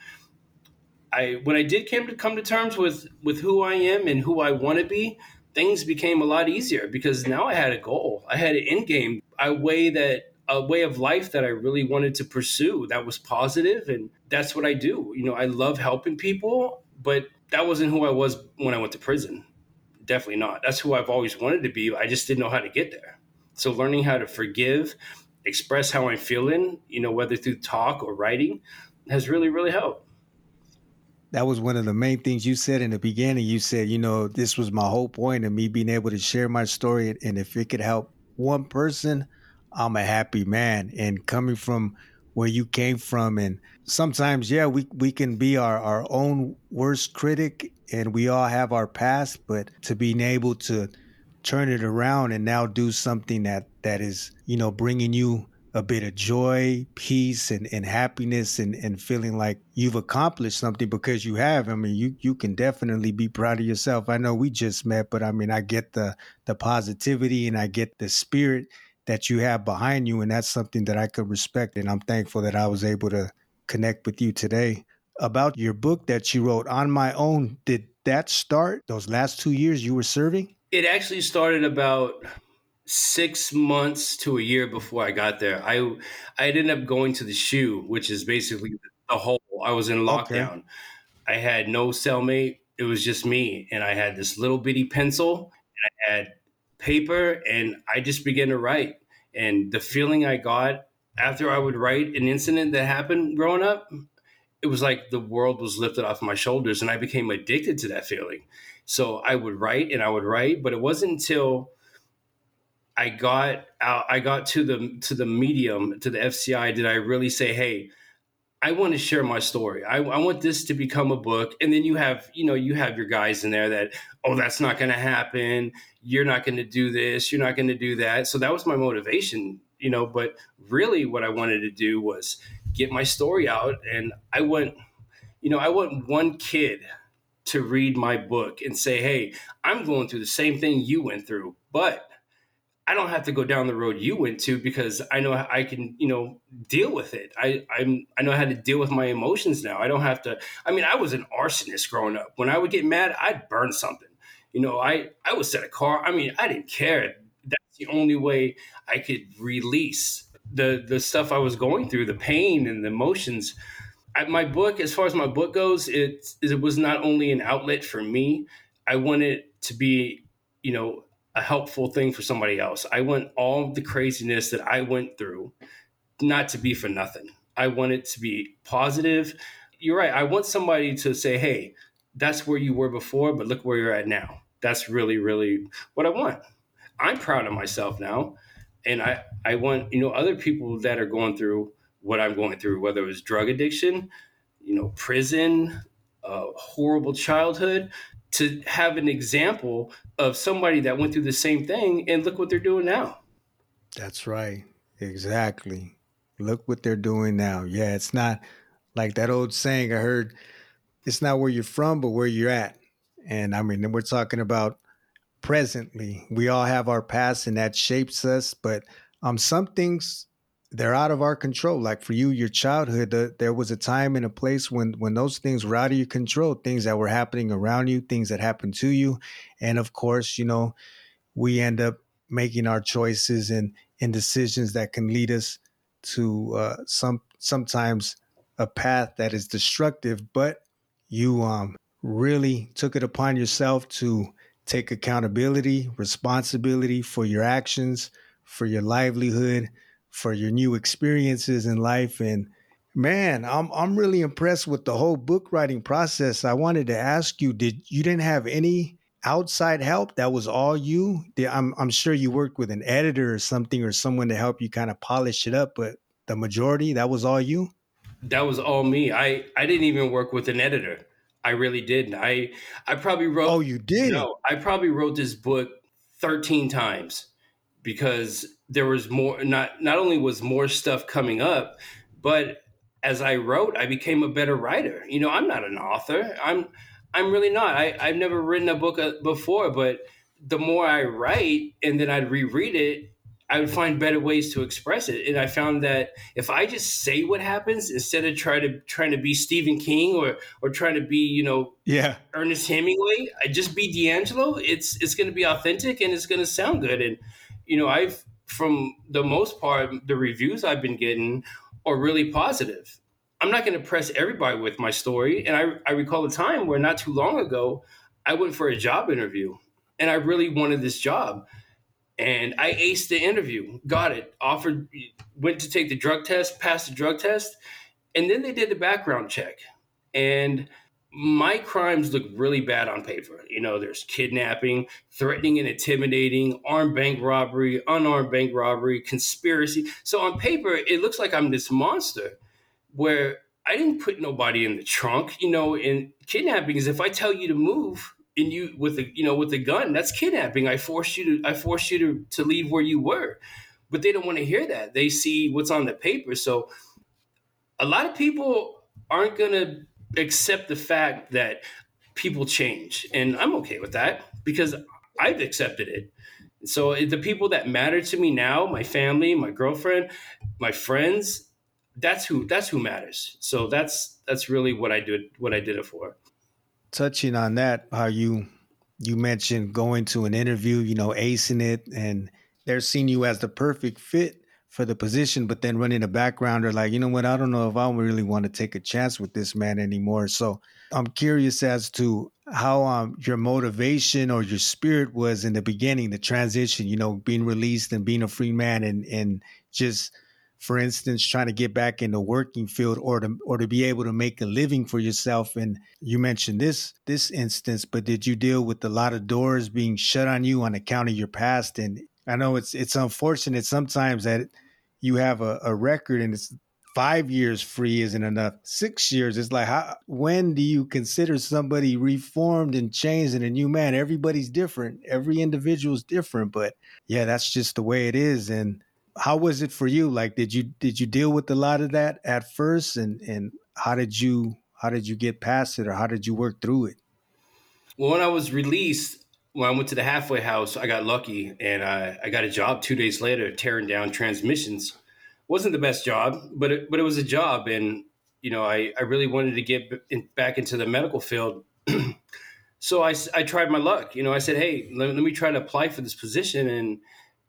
I when I did came to come to terms with with who I am and who I want to be, things became a lot easier because now I had a goal. I had an end game, a way that a way of life that I really wanted to pursue that was positive, and that's what I do. You know, I love helping people, but that wasn't who I was when I went to prison. Definitely not. That's who I've always wanted to be. I just didn't know how to get there. So learning how to forgive, express how I'm feeling, you know, whether through talk or writing, has really, really helped.
That was one of the main things you said in the beginning. You said, you know, this was my whole point of me being able to share my story. And if it could help one person, I'm a happy man. And coming from where you came from, and sometimes, yeah, we, we can be our, our own worst critic and we all have our past, but to being able to turn it around and now do something that, that is, you know, bringing you a bit of joy, peace, and, and happiness, and, and feeling like you've accomplished something because you have. I mean, you, you can definitely be proud of yourself. I know we just met, but I mean, I get the, the positivity and I get the spirit that you have behind you. And that's something that I could respect. And I'm thankful that I was able to connect with you today. About your book that you wrote, On My Own, did that start those last two years you were serving?
It actually started about six months to a year before I got there. I I ended up going to the S H U, which is basically the hole. I was in lockdown. Okay. I had no cellmate. It was just me. And I had this little bitty pencil and I had paper and I just began to write. And the feeling I got after I would write an incident that happened growing up, it was like the world was lifted off my shoulders and I became addicted to that feeling. So I would write and I would write, but it wasn't until I got out, I got to the to the medium, to the F C I, did I really say, hey, I want to share my story. I, I want this to become a book. And then you have, you know, you have your guys in there that, oh, that's not going to happen. You're not going to do this. You're not going to do that. So that was my motivation, you know, but really what I wanted to do was get my story out. And I want, you know, I want one kid to read my book and say, hey, I'm going through the same thing you went through, but I don't have to go down the road you went to because I know I can, you know, deal with it. I I'm, I know how to deal with my emotions now. I don't have to. I mean, I was an arsonist growing up. When I would get mad, I'd burn something. You know, I, I would set a car. I mean, I didn't care. That's It's the only way I could release the the stuff I was going through, the pain and the emotions. I, my book, as far as my book goes, it it was not only an outlet for me. I wanted it to be, you know, a helpful thing for somebody else. I want all the craziness that I went through not to be for nothing. I want it to be positive. You're right. I want somebody to say, hey, that's where you were before, but look where you're at now. That's really, really what I want. I'm proud of myself now. And I, I want, you know, other people that are going through what I'm going through, whether it was drug addiction, you know, prison, uh, horrible childhood, to have an example of somebody that went through the same thing and look what they're doing now.
That's right. Exactly. Look what they're doing now. Yeah, it's not like that old saying I heard, it's not where you're from, but where you're at. And I mean, we're talking about presently. We all have our past and that shapes us, but um, some things, they're out of our control. Like for you, your childhood, uh, there was a time and a place when when those things were out of your control, things that were happening around you, things that happened to you. And of course, you know, we end up making our choices and, and decisions that can lead us to uh, some sometimes a path that is destructive, but you um, really took it upon yourself to take accountability, responsibility for your actions, for your livelihood, for your new experiences in life. And man, I'm I'm really impressed with the whole book writing process. I wanted to ask you, did you didn't have any outside help? That was all you? Did, I'm I'm sure you worked with an editor or something or someone to help you kind of polish it up, but the majority, that was all you?
That was all me. I, I didn't even work with an editor. I really didn't. I I probably wrote.
Oh, you did?
No, I probably wrote this book thirteen times because there was more. Not not only was more stuff coming up, but as I wrote, I became a better writer. You know, I'm not an author. I'm I'm really not. I I've never written a book before, but the more I write and then I'd reread it, I would find better ways to express it. And I found that if I just say what happens instead of try to trying to be Stephen King or or trying to be, you know,
yeah,
Ernest Hemingway, I just be D'Angelo, it's it's going to be authentic and it's going to sound good. And, you know, I've, from the most part, the reviews I've been getting are really positive. I'm not going to press everybody with my story. And I, I recall a time where not too long ago, I went for a job interview and I really wanted this job. And I aced the interview, got it, offered, went to take the drug test, passed the drug test, and then they did the background check. And my crimes look really bad on paper. You know, there's kidnapping, threatening and intimidating, armed bank robbery, unarmed bank robbery, conspiracy. So on paper, it looks like I'm this monster where I didn't put nobody in the trunk. You know, and kidnapping is if I tell you to move, and you with a you know with a gun, that's kidnapping. I forced you to I forced you to, to leave where you were. But they don't want to hear that. They see what's on the paper. So a lot of people aren't gonna accept the fact that people change. And I'm okay with that because I've accepted it. So the people that matter to me now, my family, my girlfriend, my friends, that's who that's who matters. So that's that's really what I did what I did it for.
Touching on that, how you you mentioned going to an interview, you know, acing it, and they're seeing you as the perfect fit for the position, but then running a background, they're like, you know what, I don't know if I really want to take a chance with this man anymore. So I'm curious as to how um, your motivation or your spirit was in the beginning, the transition, you know, being released and being a free man and and just, for instance, trying to get back in the working field or to or to be able to make a living for yourself. And you mentioned this this instance, but did you deal with a lot of doors being shut on you on account of your past? And I know it's it's unfortunate sometimes that you have a, a record and it's five years free isn't enough. Six years, it's like, how, when do you consider somebody reformed and changed and a new man? Everybody's different. Every individual is different. But yeah, that's just the way it is. And how was it for you? Like, did you did you deal with a lot of that at first, and and how did you how did you get past it, or how did you work through it?
Well, when I was released, when I went to the halfway house, I got lucky and I, I got a job two days later tearing down transmissions. Wasn't the best job, but it, but it was a job, and you know I, I really wanted to get in, back into the medical field. So I, I tried my luck. You know, I said, hey, let, let me try to apply for this position, and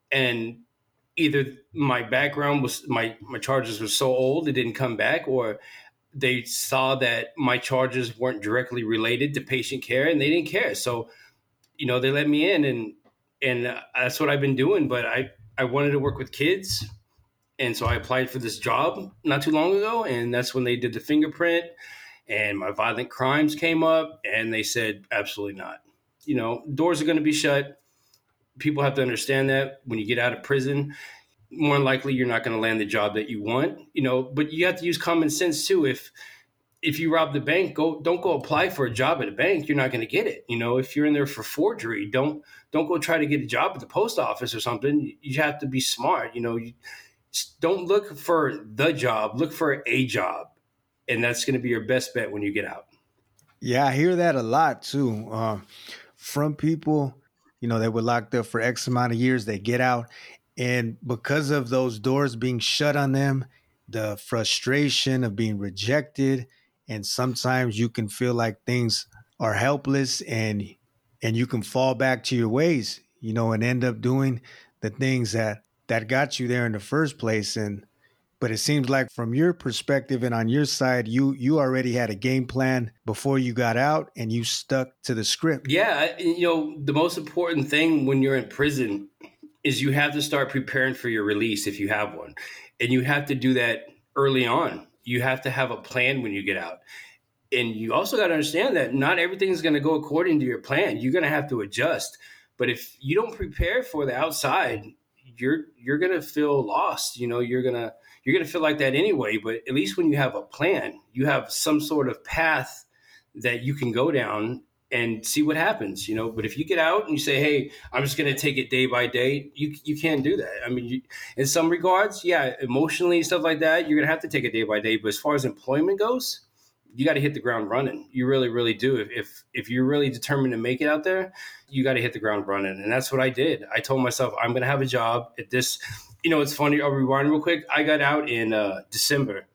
And either my background was my my charges were so old it didn't come back, or they saw that my charges weren't directly related to patient care and they didn't care. So, you know, they let me in, and and uh, that's what I've been doing. But I I wanted to work with kids, and so I applied for this job not too long ago, and that's when they did the fingerprint, and my violent crimes came up, and they said absolutely not. You know, doors are going to be shut. People have to understand that when you get out of prison, more than likely you're not going to land the job that you want, you know, but you have to use common sense too. If if you rob the bank, go don't go apply for a job at a bank. You're not going to get it. You know, if you're in there for forgery, don't don't go try to get a job at the post office or something. You have to be smart. You know, you don't look for the job, look for a job. And that's going to be your best bet when you get out.
Yeah, I hear that a lot too, uh, from people, you know, that were locked up for X amount of years. They get out, and because of those doors being shut on them, the frustration of being rejected, and sometimes you can feel like things are helpless, and and you can fall back to your ways, you know, and end up doing the things that that got you there in the first place. And but it seems like from your perspective and on your side, you you already had a game plan before you got out, and you stuck to the script.
Yeah, you know, the most important thing when you're in prison is you have to start preparing for your release if you have one. And you have to do that early on. You have to have a plan when you get out. And you also got to understand that not everything is going to go according to your plan. You're going to have to adjust. But if you don't prepare for the outside, you're you're going to feel lost. You know, you're going to you're going to feel like that anyway. But at least when you have a plan, you have some sort of path that you can go down and see what happens, you know. But if you get out and you say, hey, I'm just going to take it day by day, you you can't do that. I mean, you, in some regards, yeah, emotionally, stuff like that, you're going to have to take it day by day. But as far as employment goes, you got to hit the ground running. You really, really do. If, if if you're really determined to make it out there, you got to hit the ground running. And that's what I did. I told myself, I'm going to have a job at this. You know, it's funny. I'll rewind real quick. I got out in uh, December,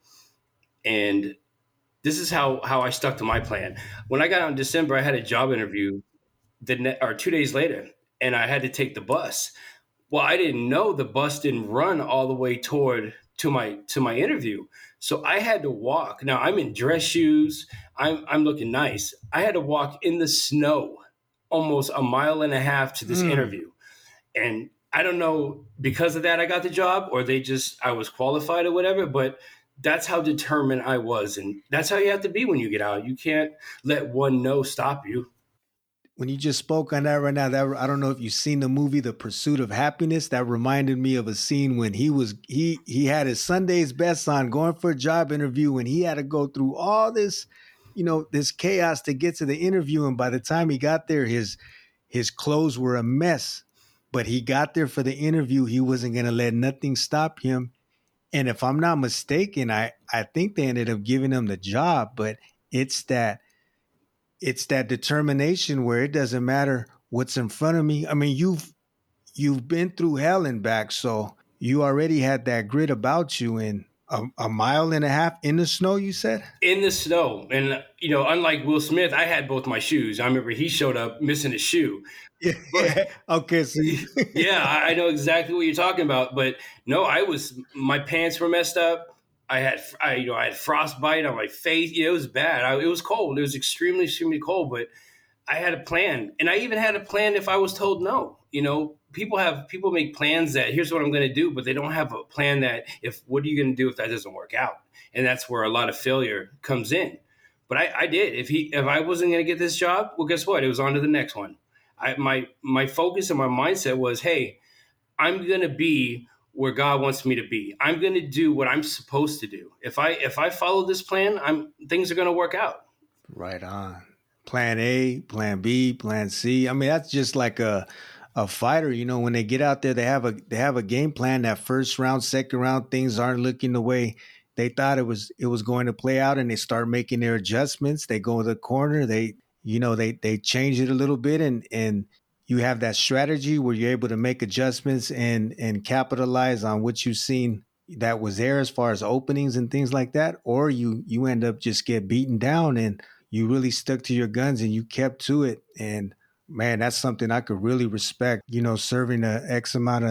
and this is how, how I stuck to my plan. When I got out in December, I had a job interview the ne- or two days later, and I had to take the bus. Well, I didn't know the bus didn't run all the way toward to my to my interview, so I had to walk. Now I'm in dress shoes. I'm I'm looking nice. I had to walk in the snow almost a mile and a half to this mm. interview, and I don't know, because of that I got the job, or they just I was qualified or whatever, but that's how determined I was. And that's how you have to be when you get out. You can't let one no stop you.
When you just spoke on that right now, that I don't know if you've seen the movie The Pursuit of Happiness. That reminded me of a scene when he was he he had his Sunday's best on, going for a job interview, and he had to go through all this, you know, this chaos to get to the interview. And by the time he got there, his his clothes were a mess. But he got there for the interview. He wasn't going to let nothing stop him. And if I'm not mistaken, I, I think they ended up giving him the job, but it's that it's that determination where it doesn't matter what's in front of me. I mean, you've you've been through hell and back, so you already had that grit about you. And a, a mile and a half in the snow, you said?
In the snow. And, you know, unlike Will Smith, I had both my shoes. I remember he showed up missing a shoe.
Yeah. But, okay. So
yeah, I know exactly what you're talking about. But no, I was, my pants were messed up. I had, I, you know, I had frostbite on my face. It was bad. I, it was cold. It was extremely, extremely cold. But I had a plan, and I even had a plan if I was told no. You know, people have people make plans that here's what I'm going to do, but they don't have a plan that if what are you going to do if that doesn't work out? And that's where a lot of failure comes in. But I, I did. If he, if I wasn't going to get this job, well, guess what? It was on to the next one. I, my my focus and my mindset was, hey, I'm going to be where God wants me to be. I'm going to do what I'm supposed to do. If I if I follow this plan, I'm things are going to work out.
Right on. Plan A, plan B, plan C. I mean, that's just like a a fighter. You know, when they get out there, they have a they have a game plan. That first round, second round, things aren't looking the way they thought it was it was going to play out, and they start making their adjustments. They go to the corner. They you know they they change it a little bit, and and you have that strategy where you're able to make adjustments and and capitalize on what you've seen that was there as far as openings and things like that, or you you end up just get beaten down and you really stuck to your guns and you kept to it. And man, that's something I could really respect, you know, serving a X amount of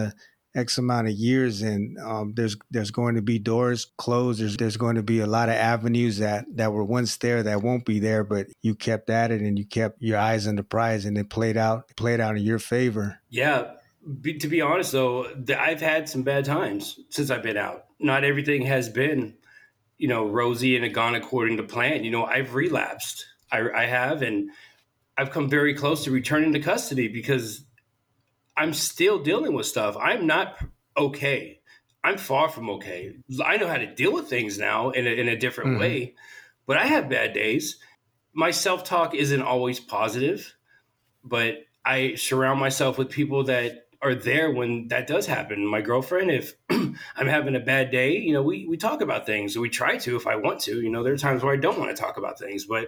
X amount of years, and um, there's there's going to be doors closed. There's there's going to be a lot of avenues that that were once there that won't be there, but you kept at it and you kept your eyes on the prize, and it played out played out in your favor.
Yeah. Be, to be honest, though, the, I've had some bad times since I've been out. Not everything has been, you know, rosy and gone according to plan. You know, I've relapsed. I, I have, and I've come very close to returning to custody because I'm still dealing with stuff. I'm not okay. I'm far from okay. I know how to deal with things now in a, in a different mm-hmm. way, but I have bad days. My self-talk isn't always positive, but I surround myself with people that are there when that does happen. My girlfriend, if I'm having a bad day, you know, we, we talk about things. We try to, if I want to. You know, there are times where I don't want to talk about things, but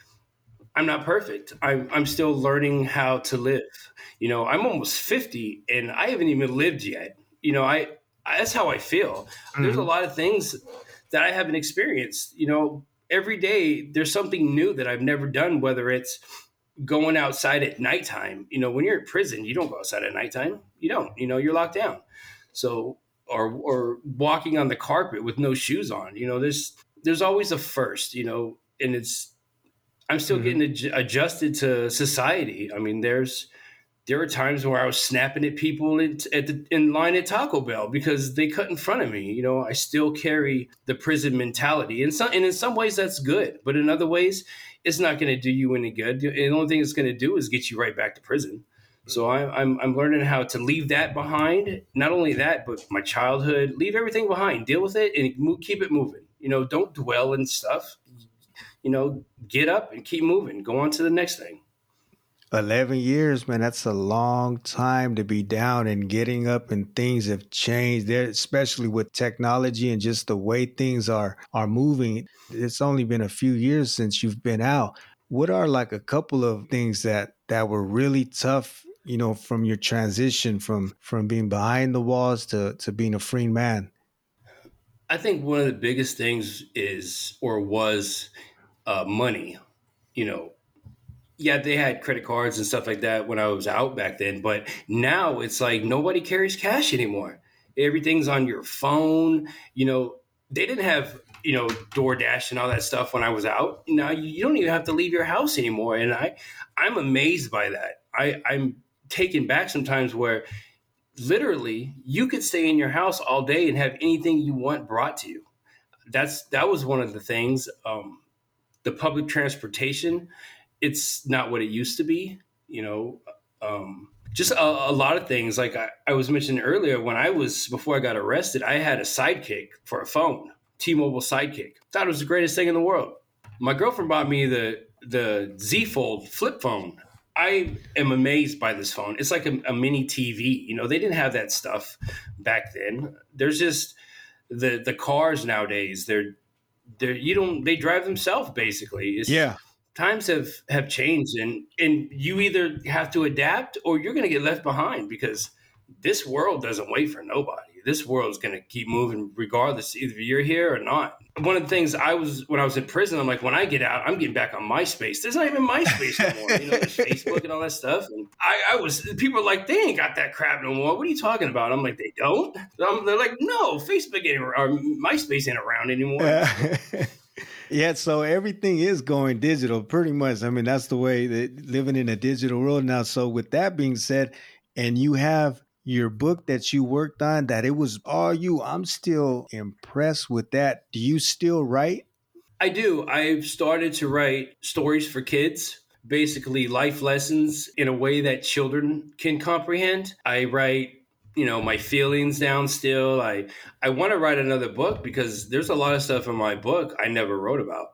I'm not perfect. I'm, I'm still learning how to live. You know, I'm almost fifty and I haven't even lived yet. You know, I, I that's how I feel. Mm-hmm. There's a lot of things that I haven't experienced. You know, every day there's something new that I've never done, whether it's going outside at nighttime. You know, when you're in prison, you don't go outside at nighttime. You don't, you know, you're locked down. So, or, or walking on the carpet with no shoes on, you know, there's, there's always a first, you know, and it's, I'm still mm-hmm. getting ad- adjusted to society. I mean, there's, there were times where I was snapping at people in, at the, in line at Taco Bell because they cut in front of me. You know, I still carry the prison mentality. And, some, and in some ways that's good, but in other ways, it's not going to do you any good. The only thing it's going to do is get you right back to prison. So I, I'm I'm learning how to leave that behind. Not only that, but my childhood, leave everything behind, deal with it, and move, keep it moving. You know, don't dwell in stuff. You know, get up and keep moving. Go on to the next thing.
eleven years, man, that's a long time to be down and getting up, and things have changed there, especially with technology and just the way things are are moving. It's only been a few years since you've been out. What are like a couple of things that that were really tough, you know, from your transition from from being behind the walls to to being a free man?
I think one of the biggest things is or was uh, money. You know, yeah, they had credit cards and stuff like that when I was out back then. But now it's like nobody carries cash anymore. Everything's on your phone. You know, they didn't have, you know, DoorDash and all that stuff when I was out. Now you don't even have to leave your house anymore. And I, I'm amazed by that. I, I'm taken back sometimes where literally you could stay in your house all day and have anything you want brought to you. That's, that was one of the things. Um, the public transportation, it's not what it used to be, you know, um, just a, a lot of things. Like I, I was mentioning earlier, when I was, before I got arrested, I had a Sidekick for a phone, T-Mobile Sidekick. Thought it was the greatest thing in the world. My girlfriend bought me the, the Z Fold flip phone. I am amazed by this phone. It's like a, a mini T V. You know, they didn't have that stuff back then. There's just the, the cars nowadays. They're, they're, you don't, they drive themselves basically. It's,
yeah.
Times have, have changed, and, and you either have to adapt or you're going to get left behind, because this world doesn't wait for nobody. This world is going to keep moving regardless, either you're here or not. One of the things I was, when I was in prison, I'm like, when I get out, I'm getting back on MySpace. There's not even MySpace anymore. You know, there's Facebook and all that stuff. And I, I was, people are like, they ain't got that crap no more. What are you talking about? I'm like, they don't? Um, they're like, no, Facebook ain't, or MySpace ain't around anymore.
Yeah, so everything is going digital pretty much. I mean, that's the way that living in a digital world now. So with that being said, and you have your book that you worked on, that it was all you, I'm still impressed with that. Do you still write?
I do. I've started to write stories for kids, basically life lessons in a way that children can comprehend. I write, you know, my feelings down still. I, I want to write another book because there's a lot of stuff in my book I never wrote about.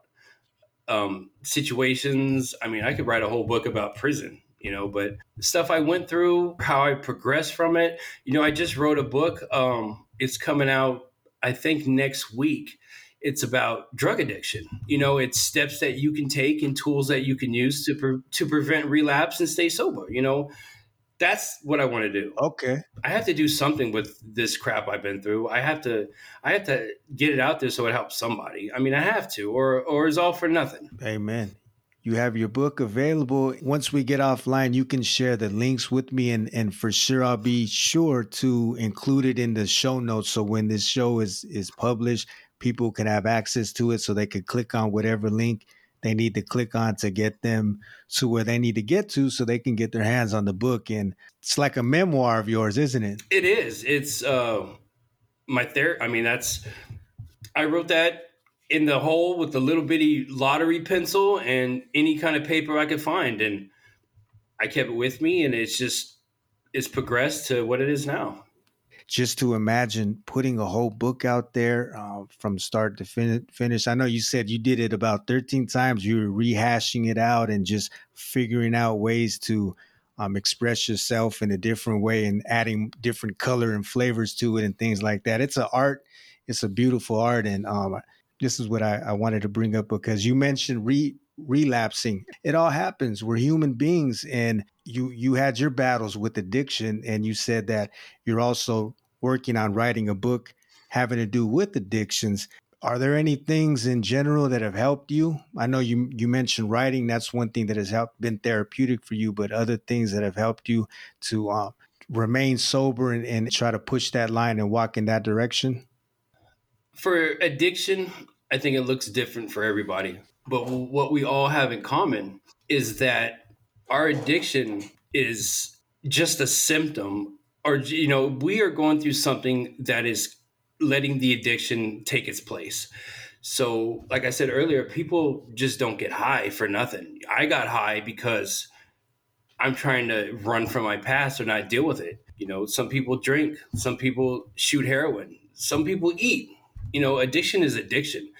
Um, situations. I mean, I could write a whole book about prison, you know, but the stuff I went through, how I progressed from it. You know, I just wrote a book. Um, it's coming out, I think, next week. It's about drug addiction. You know, it's steps that you can take and tools that you can use to pre- to prevent relapse and stay sober. You know, that's what I want to do.
Okay.
I have to do something with this crap I've been through. I have to, I have to get it out there so it helps somebody. I mean, I have to, or, or it's all for nothing.
Amen. You have your book available. Once we get offline, you can share the links with me, and, and for sure I'll be sure to include it in the show notes. So when this show is is published, people can have access to it so they can click on whatever link they need to click on to get them to where they need to get to so they can get their hands on the book. And it's like a memoir of yours, isn't it?
It is. It's uh, my therapy. I mean, that's, I wrote that in the hole with the little bitty lottery pencil and any kind of paper I could find. And I kept it with me, and it's just, it's progressed to what it is now.
Just to imagine putting a whole book out there uh, from start to fin- finish. I know you said you did it about thirteen times. You were rehashing it out and just figuring out ways to um, express yourself in a different way and adding different color and flavors to it and things like that. It's an art. It's a beautiful art. And um, this is what I, I wanted to bring up because you mentioned re relapsing. It all happens. We're human beings, and you you had your battles with addiction, and you said that you're also working on writing a book having to do with addictions. Are there any things in general that have helped you? I know you you mentioned writing. That's one thing that has helped, been therapeutic for you, but other things that have helped you to uh, remain sober and, and try to push that line and walk in that direction?
For addiction, I think it looks different for everybody. But what we all have in common is that our addiction is just a symptom, or, you know, we are going through something that is letting the addiction take its place. So, like I said earlier, people just don't get high for nothing. I got high because I'm trying to run from my past or not deal with it. You know, some people drink, some people shoot heroin, some people eat. You know, addiction is addiction.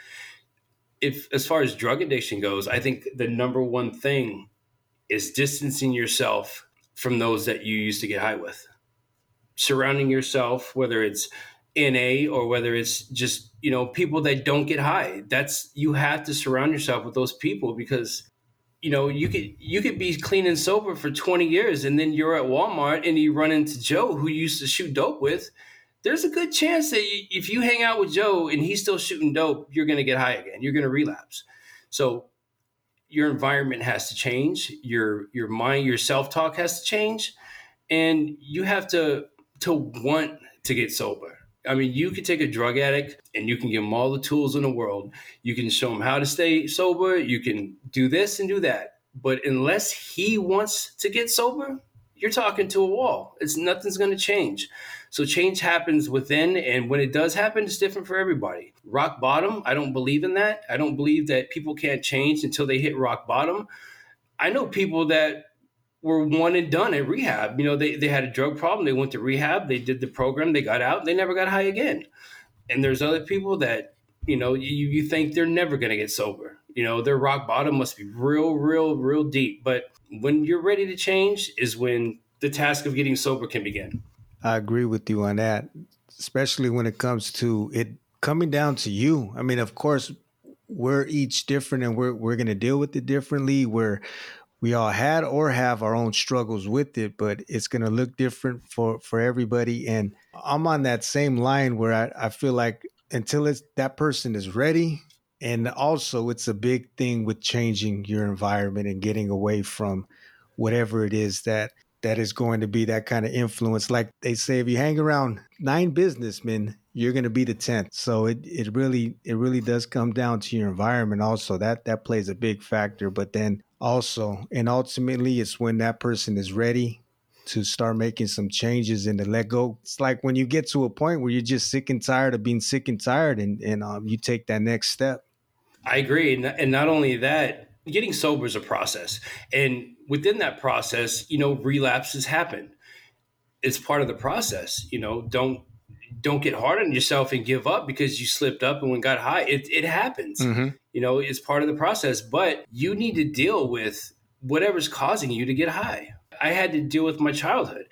If, as far as drug addiction goes, I think the number one thing is distancing yourself from those that you used to get high with. Surrounding yourself, whether it's N A or whether it's just, you know, people that don't get high. That's, you have to surround yourself with those people because, you know, you could you could be clean and sober for twenty years and then you're at Walmart and you run into Joe who you used to shoot dope with. There's a good chance that you, if you hang out with Joe and he's still shooting dope, you're going to get high again. You're going to relapse. So your environment has to change. Your your mind, your self-talk has to change. And you have to to want to get sober. I mean, you can take a drug addict and you can give him all the tools in the world. You can show him how to stay sober. You can do this and do that. But unless he wants to get sober, you're talking to a wall. It's nothing's going to change. So change happens within. And when it does happen, it's different for everybody. Rock bottom, I don't believe in that. I don't believe that people can't change until they hit rock bottom. I know people that were one and done at rehab. You know, they, they had a drug problem. They went to rehab. They did the program. They got out. They never got high again. And there's other people that, you know, you, you think they're never going to get sober. You know, their rock bottom must be real, real, real deep. But when you're ready to change is when the task of getting sober can begin.
I agree with you on that, especially when it comes to it coming down to you. I mean, of course, we're each different and we're we're going to deal with it differently. We're We all had or have our own struggles with it, but it's going to look different for, for everybody. And I'm on that same line where I, I feel like until it's, that person is ready. And also it's a big thing with changing your environment and getting away from whatever it is that that is going to be that kind of influence. Like they say, if you hang around nine businessmen, you're going to be the tenth. So it, it really, it really does come down to your environment. Also that, that plays a big factor, but then also, and ultimately it's when that person is ready to start making some changes and to let go. It's like when you get to a point where you're just sick and tired of being sick and tired and, and um, you take that next step.
I agree. And, and not only that, getting sober is a process. And within that process, you know, relapses happen. It's part of the process. You know, don't don't get hard on yourself and give up because you slipped up and when got high. It it happens. Mm-hmm. You know, it's part of the process. But you need to deal with whatever's causing you to get high. I had to deal with my childhood.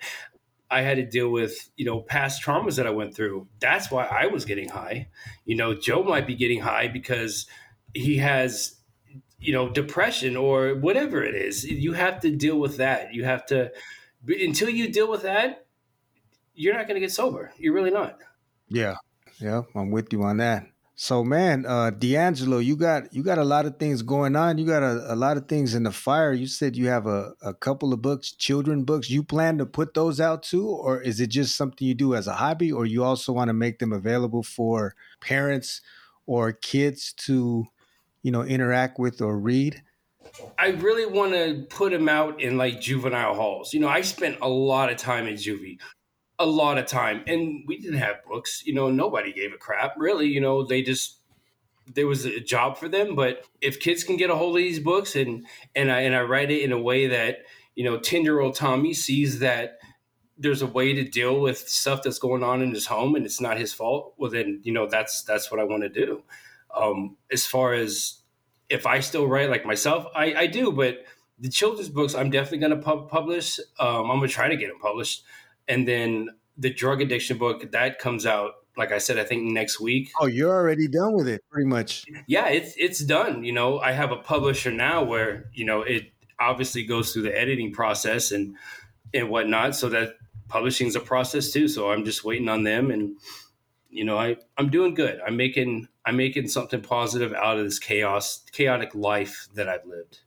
I had to deal with, you know, past traumas that I went through. That's why I was getting high. You know, Joe might be getting high because he has, you know, depression or whatever it is. You have to deal with that. You have to, until you deal with that, you're not going to get sober. You're really not.
Yeah. Yeah. I'm with you on that. So man, uh D'Angelo, you got you got a lot of things going on. You got a, a lot of things in the fire. You said you have a, a couple of books, children books. You plan to put those out too, or is it just something you do as a hobby, or you also want to make them available for parents or kids to, you know, interact with or read?
I really want to put him out in like juvenile halls. You know, I spent a lot of time in juvie, a lot of time, and we didn't have books. You know, nobody gave a crap, really. You know, they just there was a job for them. But if kids can get a hold of these books and and I and I write it in a way that, you know, ten year old Tommy sees that there's a way to deal with stuff that's going on in his home and it's not his fault, well then, you know, that's that's what I want to do. Um, as far as if I still write like myself, I, I do, but the children's books I'm definitely going to pub- publish. Um, I'm going to try to get them published. And then the drug addiction book that comes out, like I said, I think next week.
Oh, you're already done with it, pretty much.
Yeah, it's it's done. You know, I have a publisher now where, you know, it obviously goes through the editing process and and whatnot. So that publishing is a process too. So I'm just waiting on them, and you know, I I'm doing good. I'm making I'm making something positive out of this chaos, chaotic life that I've lived.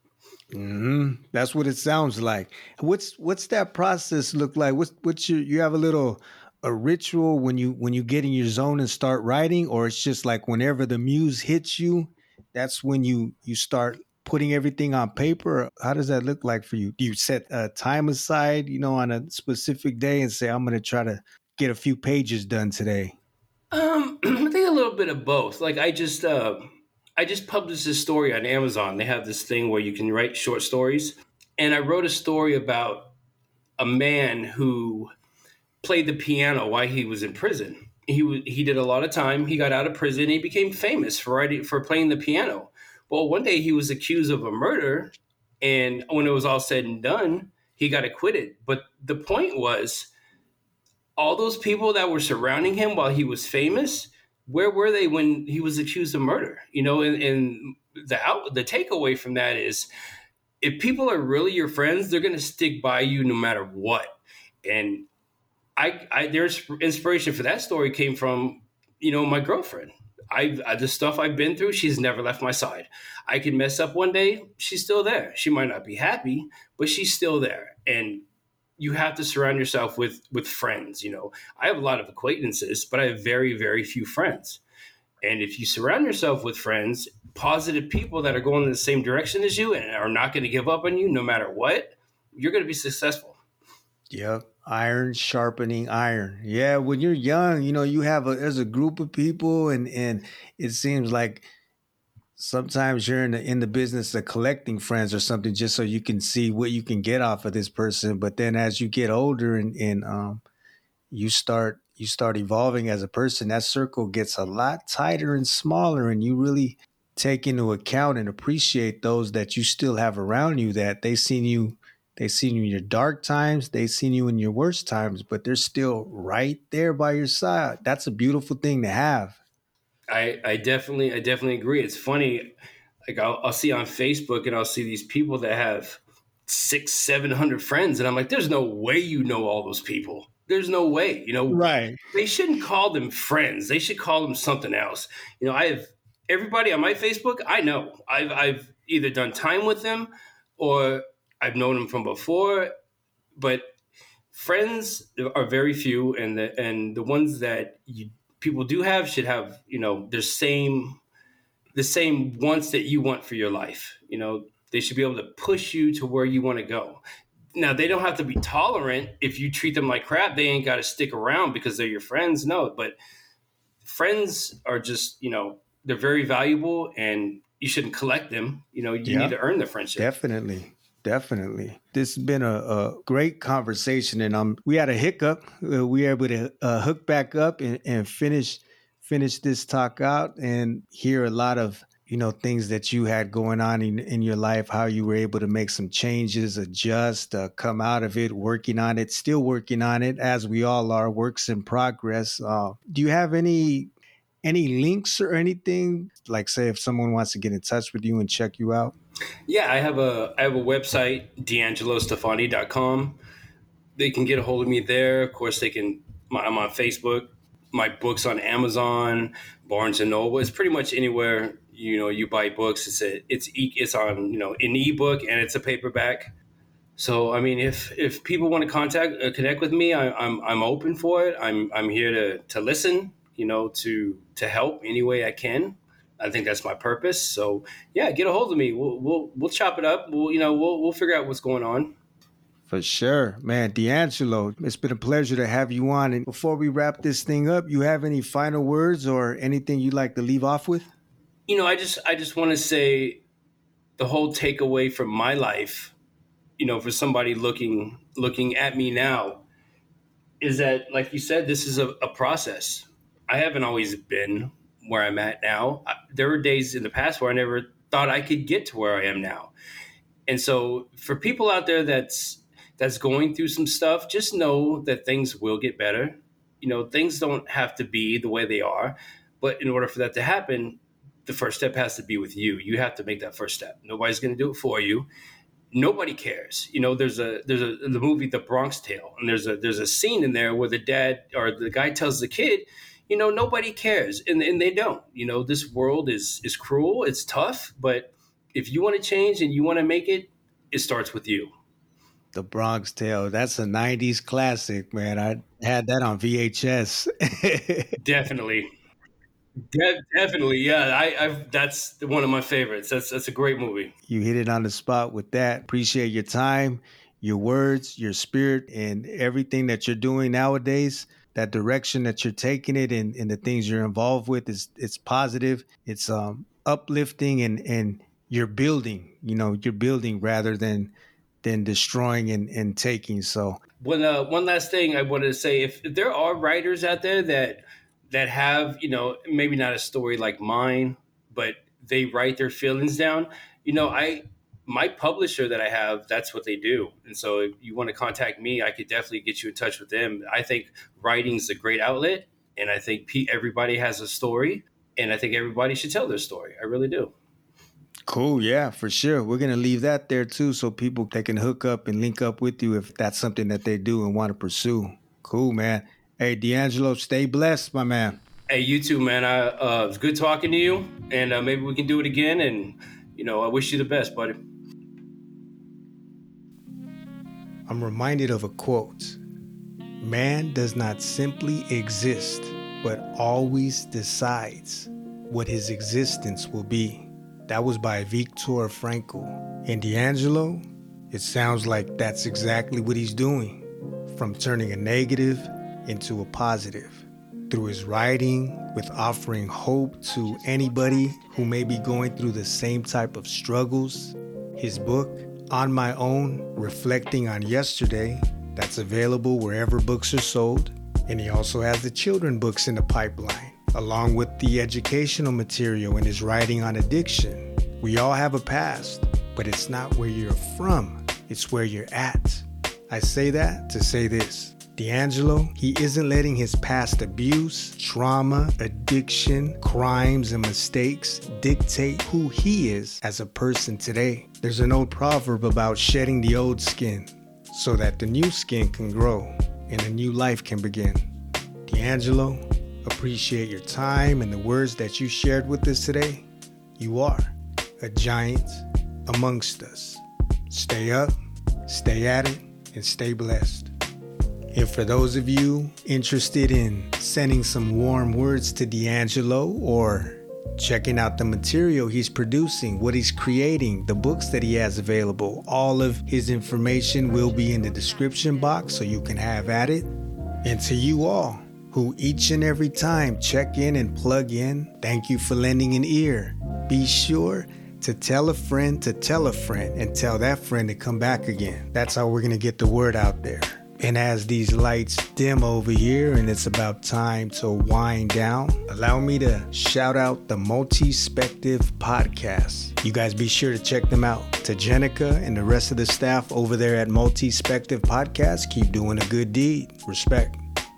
hmm That's what it sounds like. What's what's that process look like? What's what's your you have a little a ritual when you when you get in your zone and start writing, or it's just like whenever the muse hits you, that's when you you start putting everything on paper? How does that look like for you? Do you set a time aside, you know, on a specific day and say, I'm going to try to get a few pages done today?
Um, I think a little bit of both. Like I just uh, I just published this story on Amazon. They have this thing where you can write short stories, and I wrote a story about a man who played the piano while he was in prison. He w- he did a lot of time. He got out of prison. And he became famous for writing for playing the piano. Well, one day he was accused of a murder, and when it was all said and done, he got acquitted. But the point was, all those people that were surrounding him while he was famous, where were they when he was accused of murder? You know, and, and the out, the takeaway from that is, if people are really your friends, they're going to stick by you no matter what. And I, I, there's inspiration for that story came from, you know, my girlfriend. I, I the stuff I've been through, she's never left my side. I can mess up one day, she's still there. She might not be happy, but she's still there. And you have to surround yourself with with friends. You know, I have a lot of acquaintances, but I have very, very few friends. And if you surround yourself with friends, positive people that are going in the same direction as you and are not going to give up on you no matter what, you're going to be successful.
Yep. Iron sharpening iron. Yeah, when you're young, you know, you have a there's a group of people, and and it seems like sometimes you're in the in the business of collecting friends or something just so you can see what you can get off of this person. But then as you get older and, and um you start you start evolving as a person, that circle gets a lot tighter and smaller, and you really take into account and appreciate those that you still have around you, that they seen you They've seen you in your dark times. They've seen you in your worst times, but they're still right there by your side. That's a beautiful thing to have.
I, I definitely, I definitely agree. It's funny. Like I'll, I'll see on Facebook and I'll see these people that have six, seven hundred friends. And I'm like, there's no way you know all those people. There's no way, you know,
right.
They shouldn't call them friends. They should call them something else. You know, I have everybody on my Facebook. I know I've, I've either done time with them or I've known them from before, but friends are very few, and the and the ones that you, people do have should have, you know, the same the same wants that you want for your life. You know, they should be able to push you to where you want to go. Now, they don't have to be tolerant. If you treat them like crap, they ain't got to stick around because they're your friends. No, but friends are just, you know, they're very valuable, and you shouldn't collect them. You know, you yeah, need to earn the friendship.
Definitely. Definitely. This has been a, a great conversation, and um, we had a hiccup. Uh, we were able to uh, hook back up and, and finish finish this talk out and hear a lot of, you know, things that you had going on in, in your life, how you were able to make some changes, adjust, uh, come out of it, working on it, still working on it, as we all are, works in progress. Uh, do you have any any links or anything? Like, say, if someone wants to get in touch with you and check you out?
Yeah, I have a I have a website, D'Angelo Stefani dot com. They can get a hold of me there. Of course, they can. I'm on Facebook. my books on Amazon, Barnes and Noble. It's pretty much anywhere, you know, you buy books. It's a, it's e- it's on, you know, an ebook and it's a paperback. So I mean, if if people want to contact uh, connect with me, I, I'm I'm open for it. I'm I'm here to to listen, you know, to to help any way I can. I think that's my purpose. So yeah, get a hold of me. We'll we'll we'll chop it up. We'll you know we'll we'll figure out what's going on.
For sure, man. D'Angelo, it's been a pleasure to have you on. And before we wrap this thing up, you have any final words or anything you'd like to leave off with?
You know, I just I just want to say the whole takeaway from my life, you know, for somebody looking looking at me now, is that, like you said, this is a, a process. I haven't always been where I'm at now. I, there were days in the past where I never thought I could get to where I am now. And so for people out there that's that's going through some stuff, just know that things will get better. You know, things don't have to be the way they are. But in order for that to happen, the first step has to be with you. You have to make that first step. Nobody's going to do it for you. Nobody cares. You know, there's a there's a the movie The Bronx Tale, and there's a there's a scene in there where the dad or the guy tells the kid, you know, nobody cares, and and they don't. You know, this world is is cruel, it's tough, but if you want to change and you want to make it, it starts with you.
The Bronx Tale. That's a nineties classic, man. I had that on V H S.
Definitely. De- definitely, yeah. I, I've that's one of my favorites. That's that's a great movie.
You hit it on the spot with that. Appreciate your time, your words, your spirit, and everything that you're doing nowadays. That direction that you're taking it and, and the things you're involved with is it's positive. It's um uplifting and and you're building. You know, you're building rather than than destroying and, and taking. So
one uh, one last thing I wanted to say: if, if there are writers out there that that have, you know, maybe not a story like mine, but they write their feelings down, you know, I, my publisher that I have, that's what they do. And so if you want to contact me, I could definitely get you in touch with them. I think writing's a great outlet, and I think everybody has a story, and I think everybody should tell their story. I really do.
Cool. Yeah, for sure. We're going to leave that there too, so people, they can hook up and link up with you if that's something that they do and want to pursue. Cool, man. Hey, D'Angelo, stay blessed, my man.
Hey, you too, man. I, uh, it was good talking to you, and uh, maybe we can do it again. And, you know, I wish you the best, buddy.
I'm reminded of a quote. Man does not simply exist, but always decides what his existence will be. That was by Viktor Frankl. And D'Angelo, it sounds like that's exactly what he's doing. From turning a negative into a positive through his writing, with offering hope to anybody who may be going through the same type of struggles. His book, On My Own, Reflecting on Yesterday, that's available wherever books are sold. And he also has the children books in the pipeline, along with the educational material in his writing on addiction. We all have a past, but it's not where you're from, it's where you're at. I say that to say this. D'Angelo, he isn't letting his past abuse, trauma, addiction, crimes, and mistakes dictate who he is as a person today. There's an old proverb about shedding the old skin so that the new skin can grow and a new life can begin. D'Angelo, appreciate your time and the words that you shared with us today. You are a giant amongst us. Stay up, stay at it, and stay blessed. And for those of you interested in sending some warm words to D'Angelo or checking out the material he's producing, what he's creating, the books that he has available, all of his information will be in the description box so you can have at it. And to you all who each and every time check in and plug in, thank you for lending an ear. Be sure to tell a friend to tell a friend and tell that friend to come back again. That's how we're going to get the word out there. And as these lights dim over here and it's about time to wind down, allow me to shout out the Multispective Podcast. You guys be sure to check them out. To Jenica and the rest of the staff over there at Multispective Podcast, keep doing a good deed. Respect.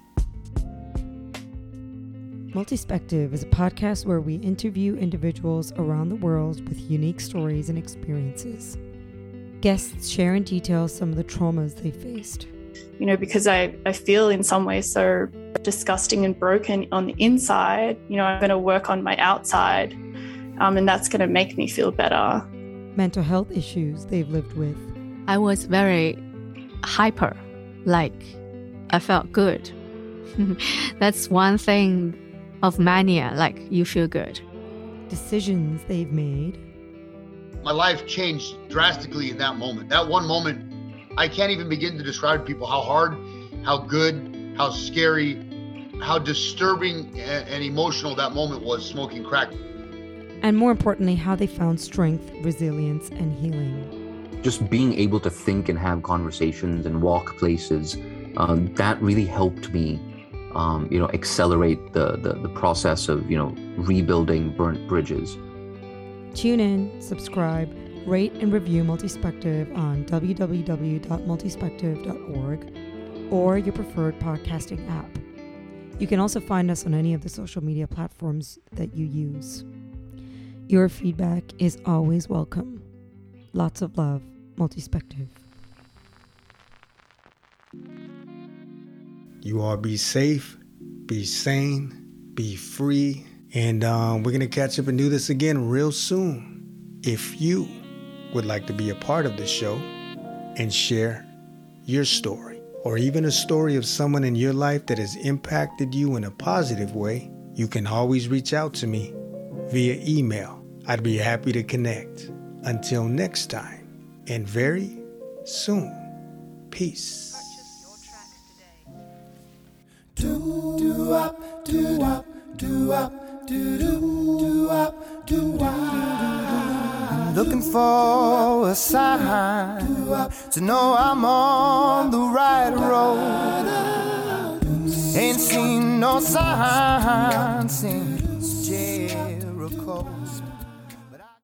Multispective is a podcast where we interview individuals around the world with unique stories and experiences. Guests share in detail some of the traumas they faced.
you know, because I, I feel in some ways so disgusting and broken on the inside, you know, I'm going to work on my outside, um, and that's going to make me feel better.
Mental health issues they've lived with.
I was very hyper, like I felt good. That's one thing of mania, like you feel good.
Decisions they've made.
My life changed drastically in that moment. That one moment, I can't even begin to describe to people how hard, how good, how scary, how disturbing and emotional that moment was smoking crack.
And more importantly, how they found strength, resilience, and healing.
Just being able to think and have conversations and walk places, um, that really helped me, um, you know, accelerate the, the, the process of, you know, rebuilding burnt bridges.
Tune in, subscribe, rate, and review Multispective on w w w dot multispective dot org or your preferred podcasting app. You can also find us on any of the social media platforms that you use. Your feedback is always welcome. Lots of love, Multispective.
You all be safe, be sane, be free, and um, we're going to catch up and do this again real soon. If you would like to be a part of the show and share your story, or even a story of someone in your life that has impacted you in a positive way, you can always reach out to me via email. I'd be happy to connect. Until next time, and very soon, peace.
Do do up, do up, do up, do do do up, do up. Looking for a sign to know I'm on the right road. Ain't seen no sign since Jericho.